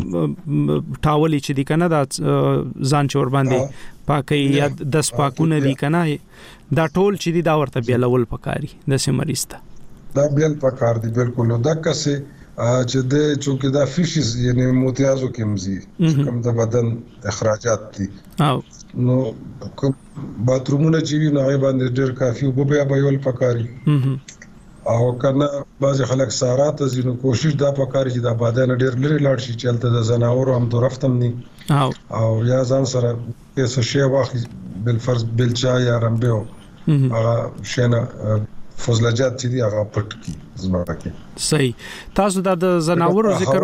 ټاولې چې دی کنه دا ځان چور باندې پاکي یا 10 پاکونه دی کنه دا ټول چې دی دا ورته بیلول پکاري د سمریسته دا بیل پکار دی بالکل دا کسه چې د چونکه دا فیشز یعنی موتیازو کې مزي کوم د بدن اخراجات دي نو کوم باترومونه چې وی نه باندې ډېر کافي او به یول پکاري او کنه بعض خلک سارات زینو کوشش دا پکاري چې دا بدن ډېر لري لاړ شي چلته د زناور هم طرفتم ني او یا ځان سره څه شی واخلي بل فرض بل چا یا رمبو هغه شنه فضلجات چې دی هغه پټ کی زما کې صحیح تاسو د زناورو ذکر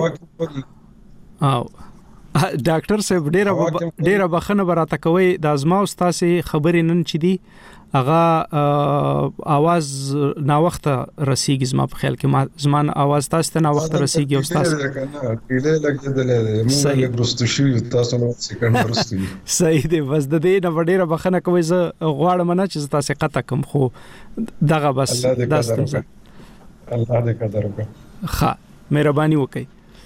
او ډاکټر صاحب ډیره بخنه براته کوي د ازما استاد خبرې نن چې دی هغه आवाज نا وخت رسیږي زما په خیال کې ما زمان आवाज تاسو ته نا وخت رسیږي استاد ډیره لګیدلې موږ ګرستو شو تاسو نو سکند ورستو صحیح دی بس د دې نه ډیره بخنه کوي زه غواړم نه چې تاسو قطع کم خو دغه بس داستم الله دې قدر وکړه ښه مهرباني وکړئ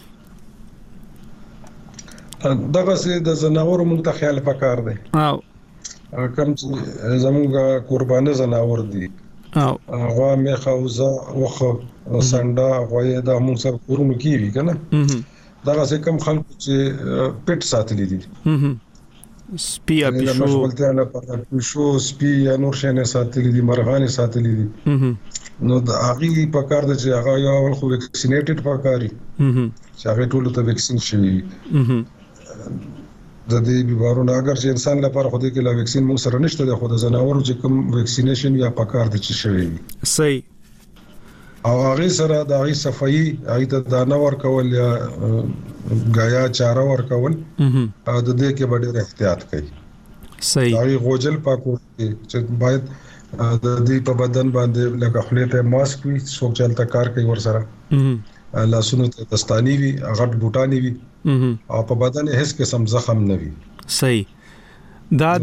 دغه سي د زناور مونږ ته خیال پکار دی کوم چې زموږ قربانه زناور دي هغه میخه وزه وخه سنډا غوي د موږ سره کورونو کیږي کنه دغه سي کوم خلک چې پټ ساتلي دي سپیا پښو مشغولته نه پښو سپیا نور شنه ساتلي دي مرغان ساتلي دي نو د هغه په کار د چې هغه یو خو ویکسینیټډ پکاري چې هغه ټول ته ویکسین شي د دې بیمارونو اگر چې انسان لپاره خو دې کې لا ویکسین مو سره نشته د خو د زناورو چې کوم ویکسینیشن یا پکار د چي شوی صحیح او هغه سره د هغه صفائی هغه ته د نور کول یا غایا چاره ور کول او د دې کې ډېر احتیاط کوي صحیح هغه غوجل پاکو چې باید د دې په بدن باندې لکه خپل ته ماسک وي څوک چلته کار کوي ور سره لاسونو ته دستانی وي غټ بوټانی وي او په بدن هیڅ قسم زخم نه وي صحیح دا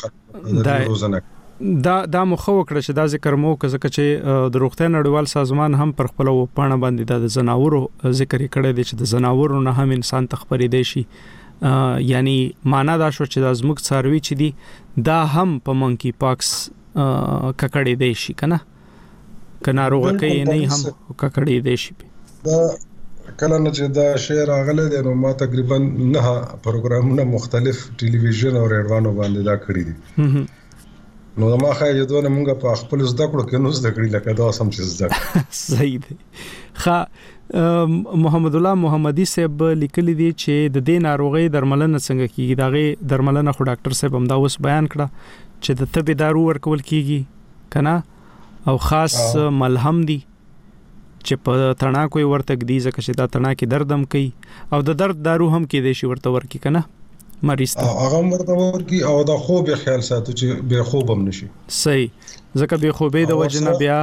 مخه وکړه چې دا ذکر مو که ځکه چې د روغتیا نړیوال سازمان هم پر خپل پاڼه باندې د زناورو ذکر کړی دی چې د زناورو نه هم انسان تخپری دی شي یعنی معنا دا شو چې د ازموک څاروي چې دی دا هم په منکی پاکس ککړې دی شي کنه کنا روغه کوي نه هم ککړې دی شي دا کله نه چې دا شعر اغله دی نو ما تقریبا 9 پروګرامونه مختلف ټلویزیون او ریډیو باندې دا کړی دي نو ما خایې دوه موږ په خپل زده کړو کې نو زده کړی لکه دا سم چې زده صحیح دی ښه محمد الله محمدي صاحب لیکلي دي چې د دې ناروغي درملنه څنګه کیږي داغه درملنه خو ډاکټر صاحب هم دا اوس بیان کړه چې د طبي دارو ورکول کیږي کنه او خاص ملهم دي چې په تڼاکو ورته دی ځکه چې دا تڼاکي دردم کوي او د درد دارو هم کې دي شي ورته ورکی کنه مریض ته هغه مرته ورکی او د خوب خیال ساتو چې به خوب هم نشي صحیح ځکه به خوبې د وجنه بیا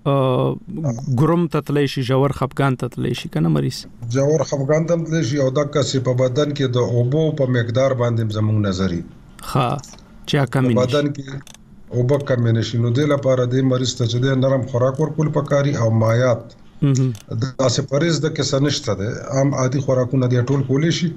ګروم تتلی شي جوړ خفقان تتلی شي کنه مریض جوړ خفقان تتلی شي او د کسې په بدن کې د اوبو په مقدار باندې زموږ نظری چا کمی بدن کې اوبو کمی نشي نو د لپاره د مریض ته چې د نرم خوراک ورکول پکاري او مایات د اسه پریز د کې سنشته ده عام عادي خوراکونه د ټول کولی شي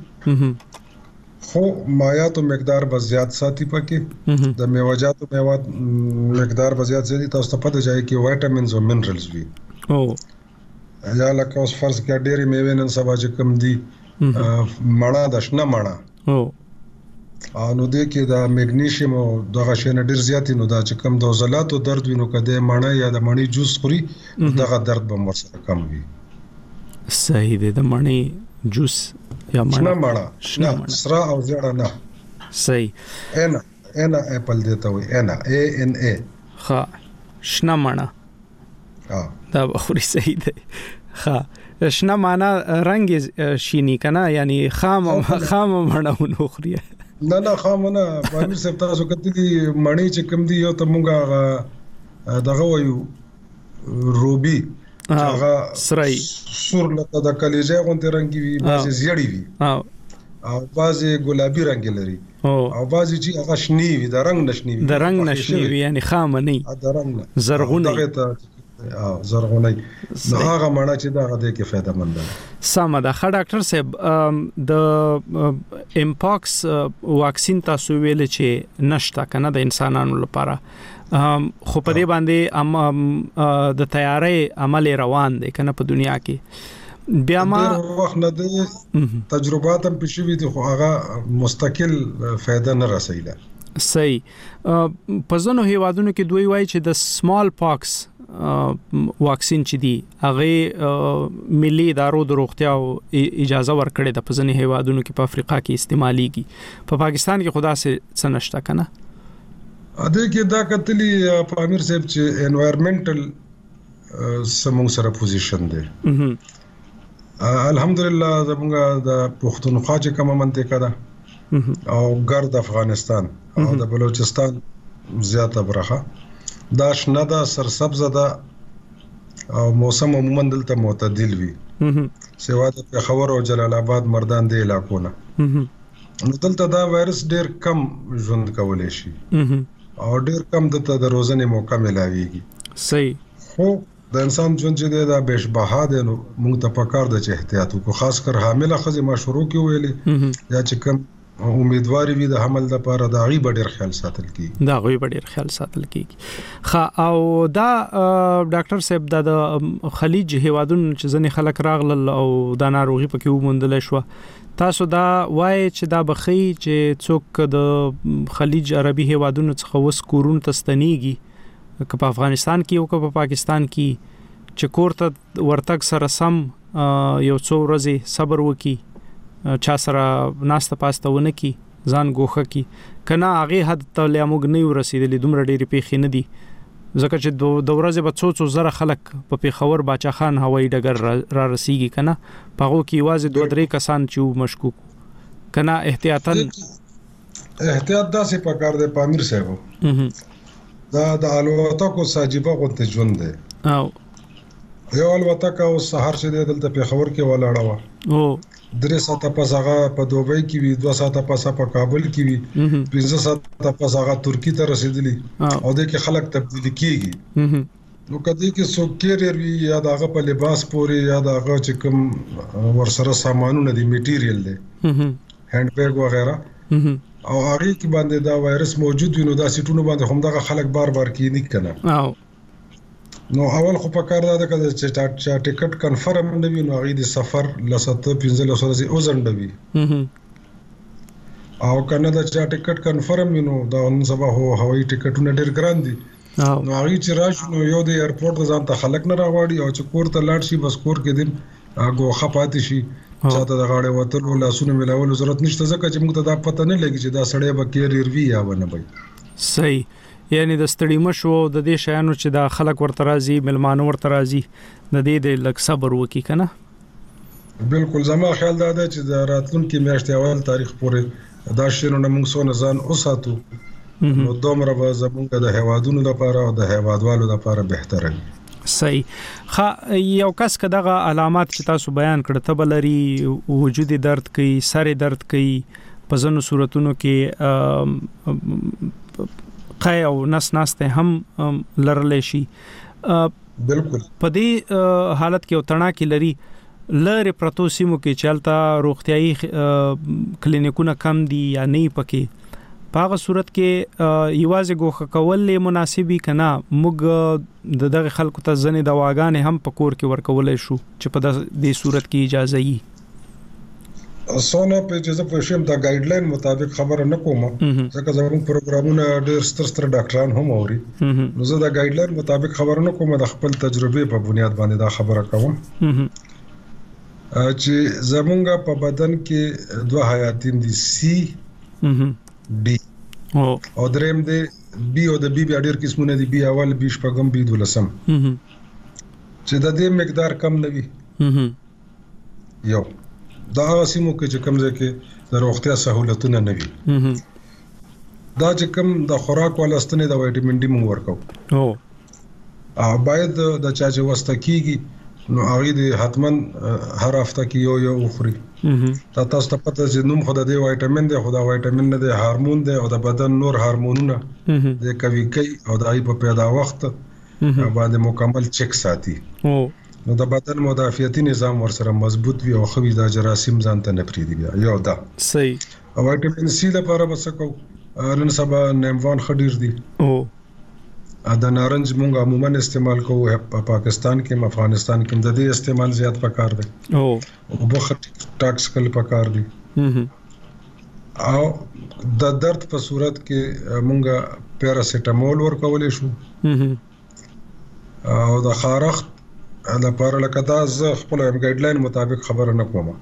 خو مایاتو مقدار به زیات ساتي پکې د میوه‌جاتو مقدار به زیات ساتي تاسو ته پته ځای کې وایټامینز او منرالز وي یا لکه اوس فرض کې ډېری میوې نن سبا چې کم دي مڼه د شنه مڼه نو د کې د مګنیشیم او دغه شی نه ډېر زیات نو دا چې کم د عضلاتو درد وینو کده مڼه یا د مڼې جوس خوري دغه درد به مرسته کم وي صحیح دی د مڼې جوس یا مڼه سره او زیړه نه صحیح انا اپل دیتا وي انا A شنه مڼه دا بخوري صحیح دی شنه مڼه رنگ شینی کنه یعنی خام مڼه نخوري نه خام نه پامیر صاحب تاسو کتلی مڼې چې کم دي یو ته مونږه دغه وایو روبي هغه سرای سور لکه د کلیجه غونډه رنگي وي بعضي زیړی وي او بعضي ګلابي رنگ لري او بعضي چې هغه شنی وي د رنگ نشنی وي یعنی خام نه د رنگ زرغونی زرغونی هغه مڼه چې دا غده کې فائدہ مند ده سم ده ښه ډاکټر صاحب د امپاکس واکسین تاسو ویل چې نشته کنه د انسانانو لپاره خو په دې باندې د تیاری عمل روان دی کنه په دنیا کې بیا ما وخت نه دی تجربات هم پېښوي دي خو هغه مستقل فائدہ نه رسیږي صحیح په ځینو هیوادونو کې دوی وایي چې د سمال پاکس واکسین چې دی هغه ملي ادارو د روغتیا اجازه ورکړې د پزنی هیوادونو کې په افریقا کې استعماليږي په پاکستان کې خدا سره سنشتا کنه اده کې دا کتلی په امیر صاحب چې انوایرنمنټل سمون سره پوزیشن دی الحمدلله زموږ د پښتونخوا چې کومه منطقه ده او ګرد افغانستان او د بلوچستان زیاته برخه دا شنه ده سرسبزه ده او موسم عموما دلته معتدل وي سوا د پېښور او جلال آباد مردان د علاقونه نو دلته دا وایرس ډېر کم ژوند کولای شي او ډېر کم د روزنې موقع ملاويږي صحیح خو د انسان ژوند چې دا بشبها ده نو موږ ته پکار د چې احتیاط وکړو خاص کر حامله ښځې ما شروع کې ویلې یا چې کم امیدواري وي د حمل لپاره دا غي ډېر خیال ساتل کیږي دا غوي ډېر خیال ساتل کیږي او دا ډاکټر صاحب د خلیج هیوادونو چې ځنې خلک راغلل او دا ناروغي پکې ومندل شو تاسو دا وای چې دا بخي چې څوک د خلیج عربي هیوادونو څخه وس کورون تستنیږي که په افغانستان کې او که په پاکستان کې چې کورته ورتګ سره سم یو څو ورځې صبر وکي چا سره ناسته پاسته ونه کی ځان ګوخه کی کنه هغه حد ته لامګ نه ورسېدلې دومره ډېری پیښې نه دي ځکه چې د ورځې به څو زره خلک په پیښور باچا خان هوایي ډګر را رسیږي کنه پغو کې واځي 2-3 کسان چې مشکوک کنه احتیاط داسې پکار دی پامیر صاحب دا د الوتکو ساجيبه غونته ژوند دی او یو الوتکه او سحر چې دلته پیښور کې ولاړه و 3 ساعته پس هغه په دوبۍ کې وی 2 ساعته پس په کابل کې وی 15 ساعته پس هغه ترکی ته رسیدلی او د کې خلک تبدیل کیږي نو کدی کې سو کیریر وی یا دغه په لباس پوري یا دغه چې کوم ورسره سامانونه دي میټیریل دي هاند بیگ وغیرہ او هغه کې باندې دا وایرس موجود وي نو دا سیټونو باندې هم دغه خلک بار کینی کنه نو اول خو په کار دا ده چې ټیکټ کنفرم نه وي نو هغه د سفر لسته 15 ورځې اوزندوي او کنه دا چې ټیکټ کنفرم وي نو دا نن سبا هوایي ټیکټونه ډېر ګران دي نو هغه چې راشي نو یو د ایرپورټ ځان ته خلک نه راوړي او چې کور ته لاړ شي بس کور کې دین هغه خپاتې شي چاته د غاړې وتل او لاسونه ملاول ضرورت نشته ځکه چې موږ ته دا پته نه لګي چې دا سړی به کیریر وی یا ونه وي صحیح یعنی د ستړي مشو د دې شیانو چې دا خلک ورته راځي ملمانو ورته راځي د دې د لک صبر وکي کنه بالکل زما خیال دا ده چې د راتلونکي میاشتې اول تاریخ پورې دا شیرونه موږ څو ځان اوساتو نو دومره به زموږ د هیوادونو لپاره او د هیوادوالو لپاره بهتره وي. صحیح. یو کس که دغه علامات چې تاسو بیان کړ ته بلري وجود درد کوي، سر درد کوي، په ځینو صورتونو کې قای او نس ته هم لرلی شي، بالکل په دې حالت کې وتړه کې لري لره پروتو سیمو کې چلتا روغتيایي کلینیکونه کم دي یا نه پکې، په هغه صورت کې یوازې ګوخه کول مناسبي کنا موږ دغه خلکو ته ځنې دواګانې هم په کور کې ورکولای شو چې په دې صورت کې اجازه یې سونه په اجازه په شیم دا ګایډلاین مطابق خبره نه کوم ځکه زموږ پروګرامونه ډېر ستر ډاکټران هم اوري نو زه دا ګایډلاین مطابق خبره نه کوم، د خپل تجربه په بنیاد باندې دا خبره کوم چې زمونږ په بدن کې دوه حیاتین دي، سی ډي او دریم دی بي او د بي بیا ډېر قسمونه دي، بي اول، بي شپږم، بي دولسم چې د دې مقدار کم نه وي یو دا هغه سیمو کې چې کوم ځای کې د روغتیا سہولتونه نه وي دا چې کوم د خوراک ولستنې د وایټامین ډي موږ ورکو او باید د چا چې وسته کیږي نو هغه د حتمن هر هفته کې یو اخري دا تاسو ته پته چې نوم خدای دی وایټامین دی، خدای وایټامین نه دی، هورمون دی او د بدن نور هورمونونه د کوي کوي او د ای په پیدا وخت باندې مکمل چک ساتي نو د بدن مدافعتي نظام ورسره مضبوط وي او خوي د جراثیم ځان ته نه پریدي بیا یو دا صحیح. او وایټامین سی لپاره وسکو نن سبا نیموان خډیر دي د نارنج مونږ عموما استعمال کوو په پاکستان کې، افغانستان کې د دې استعمال زیات پکار دی او بخت ټاکس کل پکار دی او د درد په صورت کې مونږ پیراسیټامول ورکولې شو او د خارښت لپاره لکه دا زه خپل ګایډلاین مطابق خبره نه کوم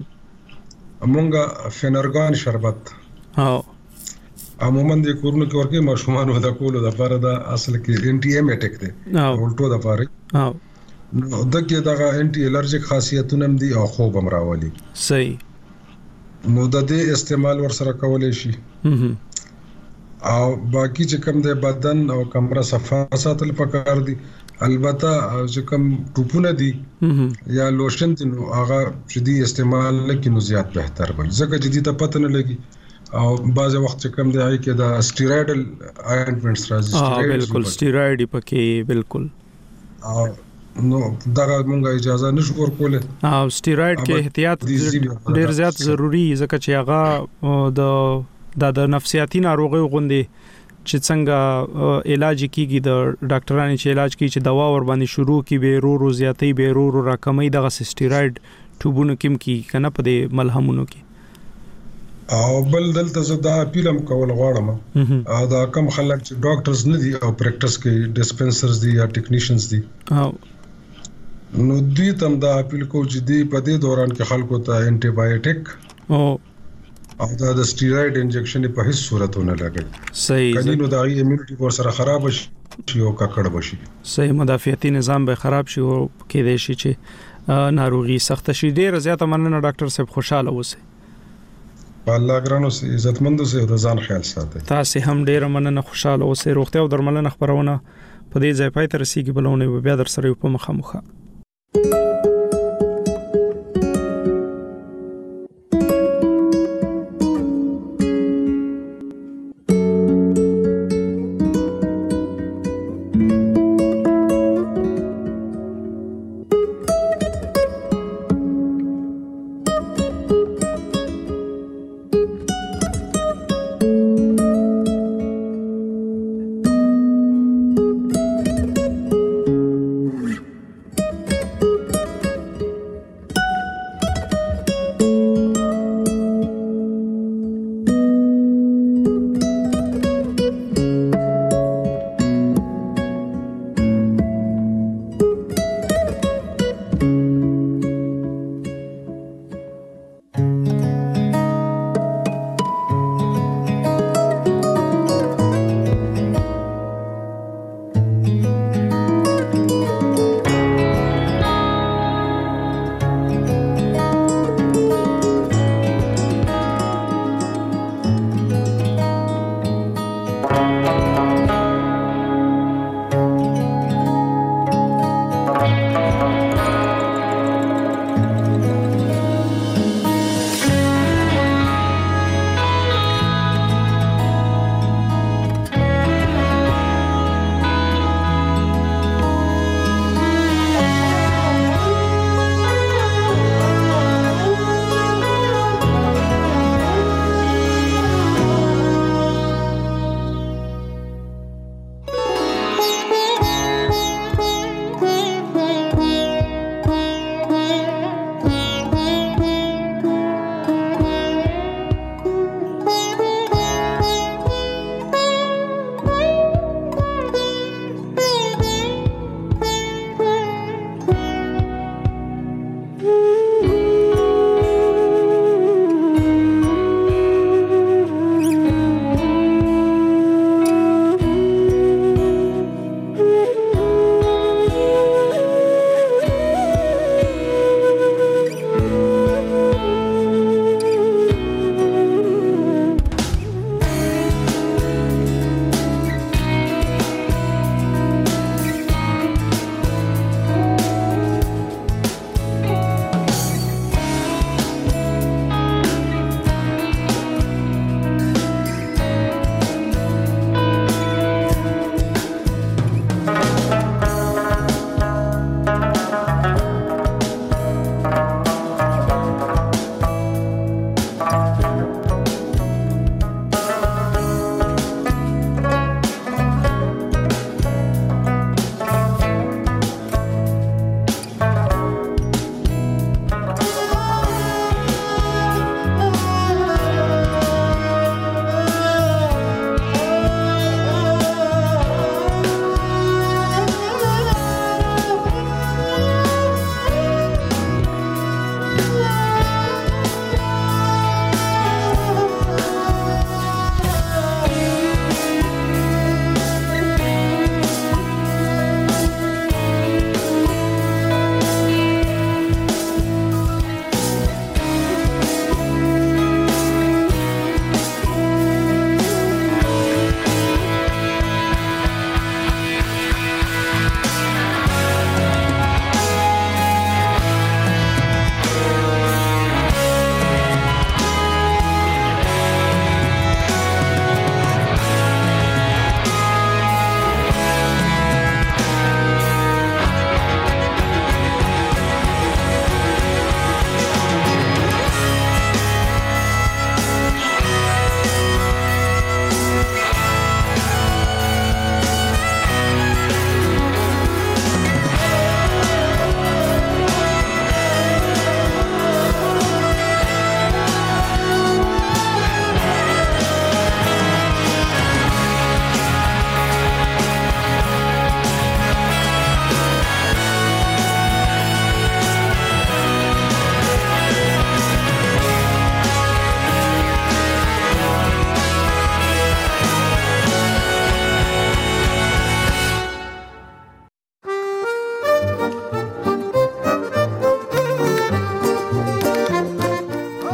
مونږ فینرګان شربت عموما د کورونو کې ورکې ماشومان د کولو د لپاره دا اصل کې انټي ایمیټک دی ولټو د لپاره نو دغه دغه انټي الرجیک خاصیتونه هم دي او خوب هم راولي. صحیح. نو د دې استعمال ورسره کولای شي او باقی چې کوم د بدن او کمره صفا ساتل پکار دي، البته چې کوم ټوپونه دي یا لوشن دي نو هغه چې دي استعمال لکه زیات بهتر وي ځکه چې دې ته پته نه لګي او بعض وخت چې کوم دی هغه کې د سټیرايډل آینټمنټس راځي بالکل سټیرايډ پکې بالکل نو دا موږ اجازه نشو ورکوله او سټیرايډ کې احتیاط ډیر زیات ضروری ځکه چې هغه د نفسیاتي ناروغیو غوندي چې څنګه علاج کیږي د ډاکټرانو چې علاج کوي چې دوا ور باندې شروع کی به رو زیاتې به رو راکمې دغه سټیرايډ ټوبونو کې کی کنه په دې ملهمونو کې او بل دلته زه دا اپیلم کول غواړم دا کم خلک چې ډاکټرز نه دي او پریکټس کې ډیسپنسرز دي یا ټیکنیشنز دي نو دوی تم دا اپیل کو چې دی په دې دوران کې خلکو ته انټي بایوټیک او دا د سټیرايډ انجکشن په هیڅ صورتونه لګي صحیح کله نو دا ایمیونټي ور سره خراب شي او ککړ بشي صحیح مدافعتي نظام به خراب شي او کې دی شي چې ناروغي سخت شي. ډیر زیاته مننه ډاکټر صاحب، خوشاله اوسئ. الله ګرانو سي عزتمند سي د ځان خیال ساتي. تاسو هم ډیر مننه، خوشاله اوسئ. روغتیا او درملنه خبرونه په دې ځای پای ته رسیدي، بلونه بیا در سره په مخامخه.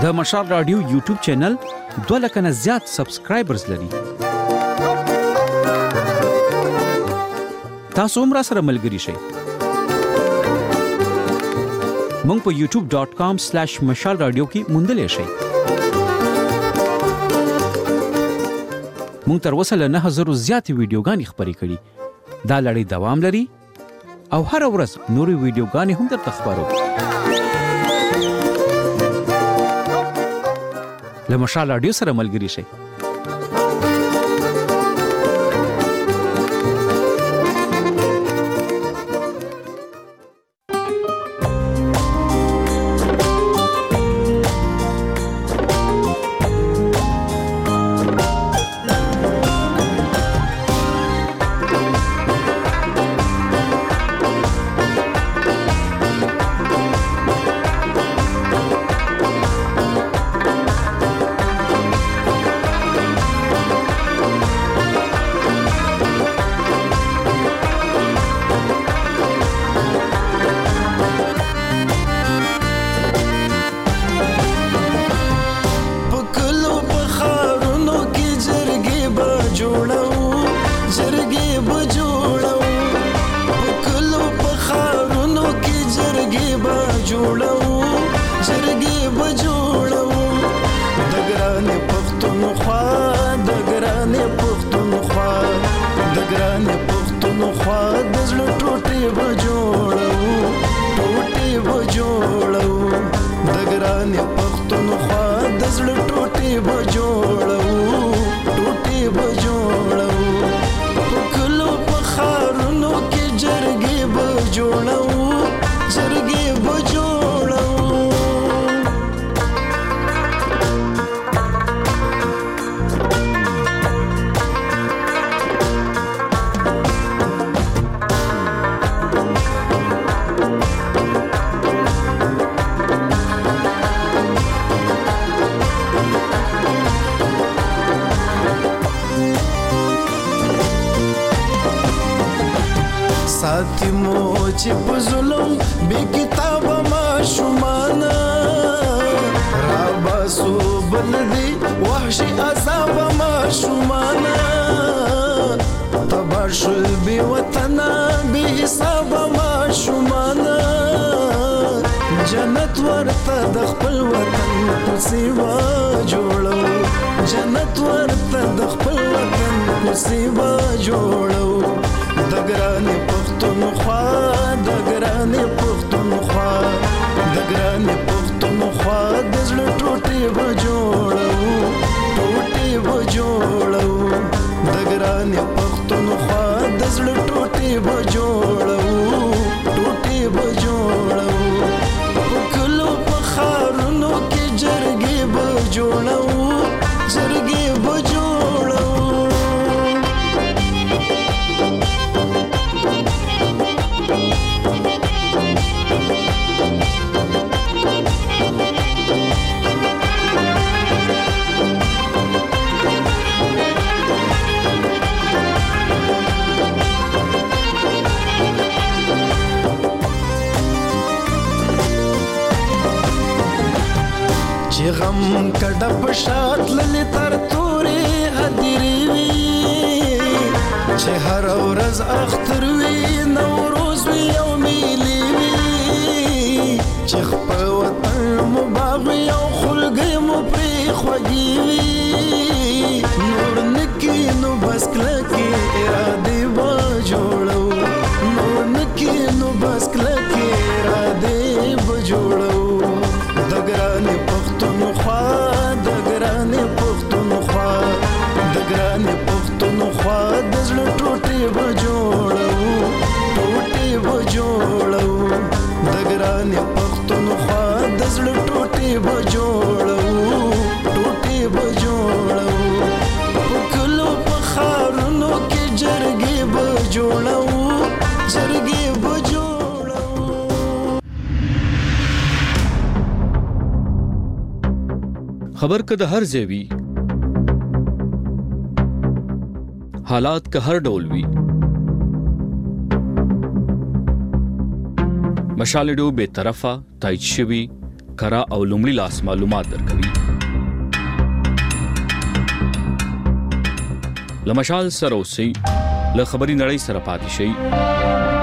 د مشال رادیو یوټیوب چینل 2 لک نه زیات سبسکرایبرز لري. تاسو هم را سره ملګري شئ. مونږ په youtube.com/mashalradio کې موندلې شئ. مونږ تر اوسه له 9000 زیاتې ویډیوګانې خپرې کړي. دا لړۍ دوام لري او هر ورځ نورې ویډیوګانې هم درته خپرو. له مشال رادیو سره ملګري شئ. خبر که د هر ځای وي، حالات که هر ډول وي، مشال رادیو به طرفه تایید شوی کرا او لومړي لاس معلومات درکوي. لمشال سره اوسئ، له خبري نړۍ سره پاتې شئ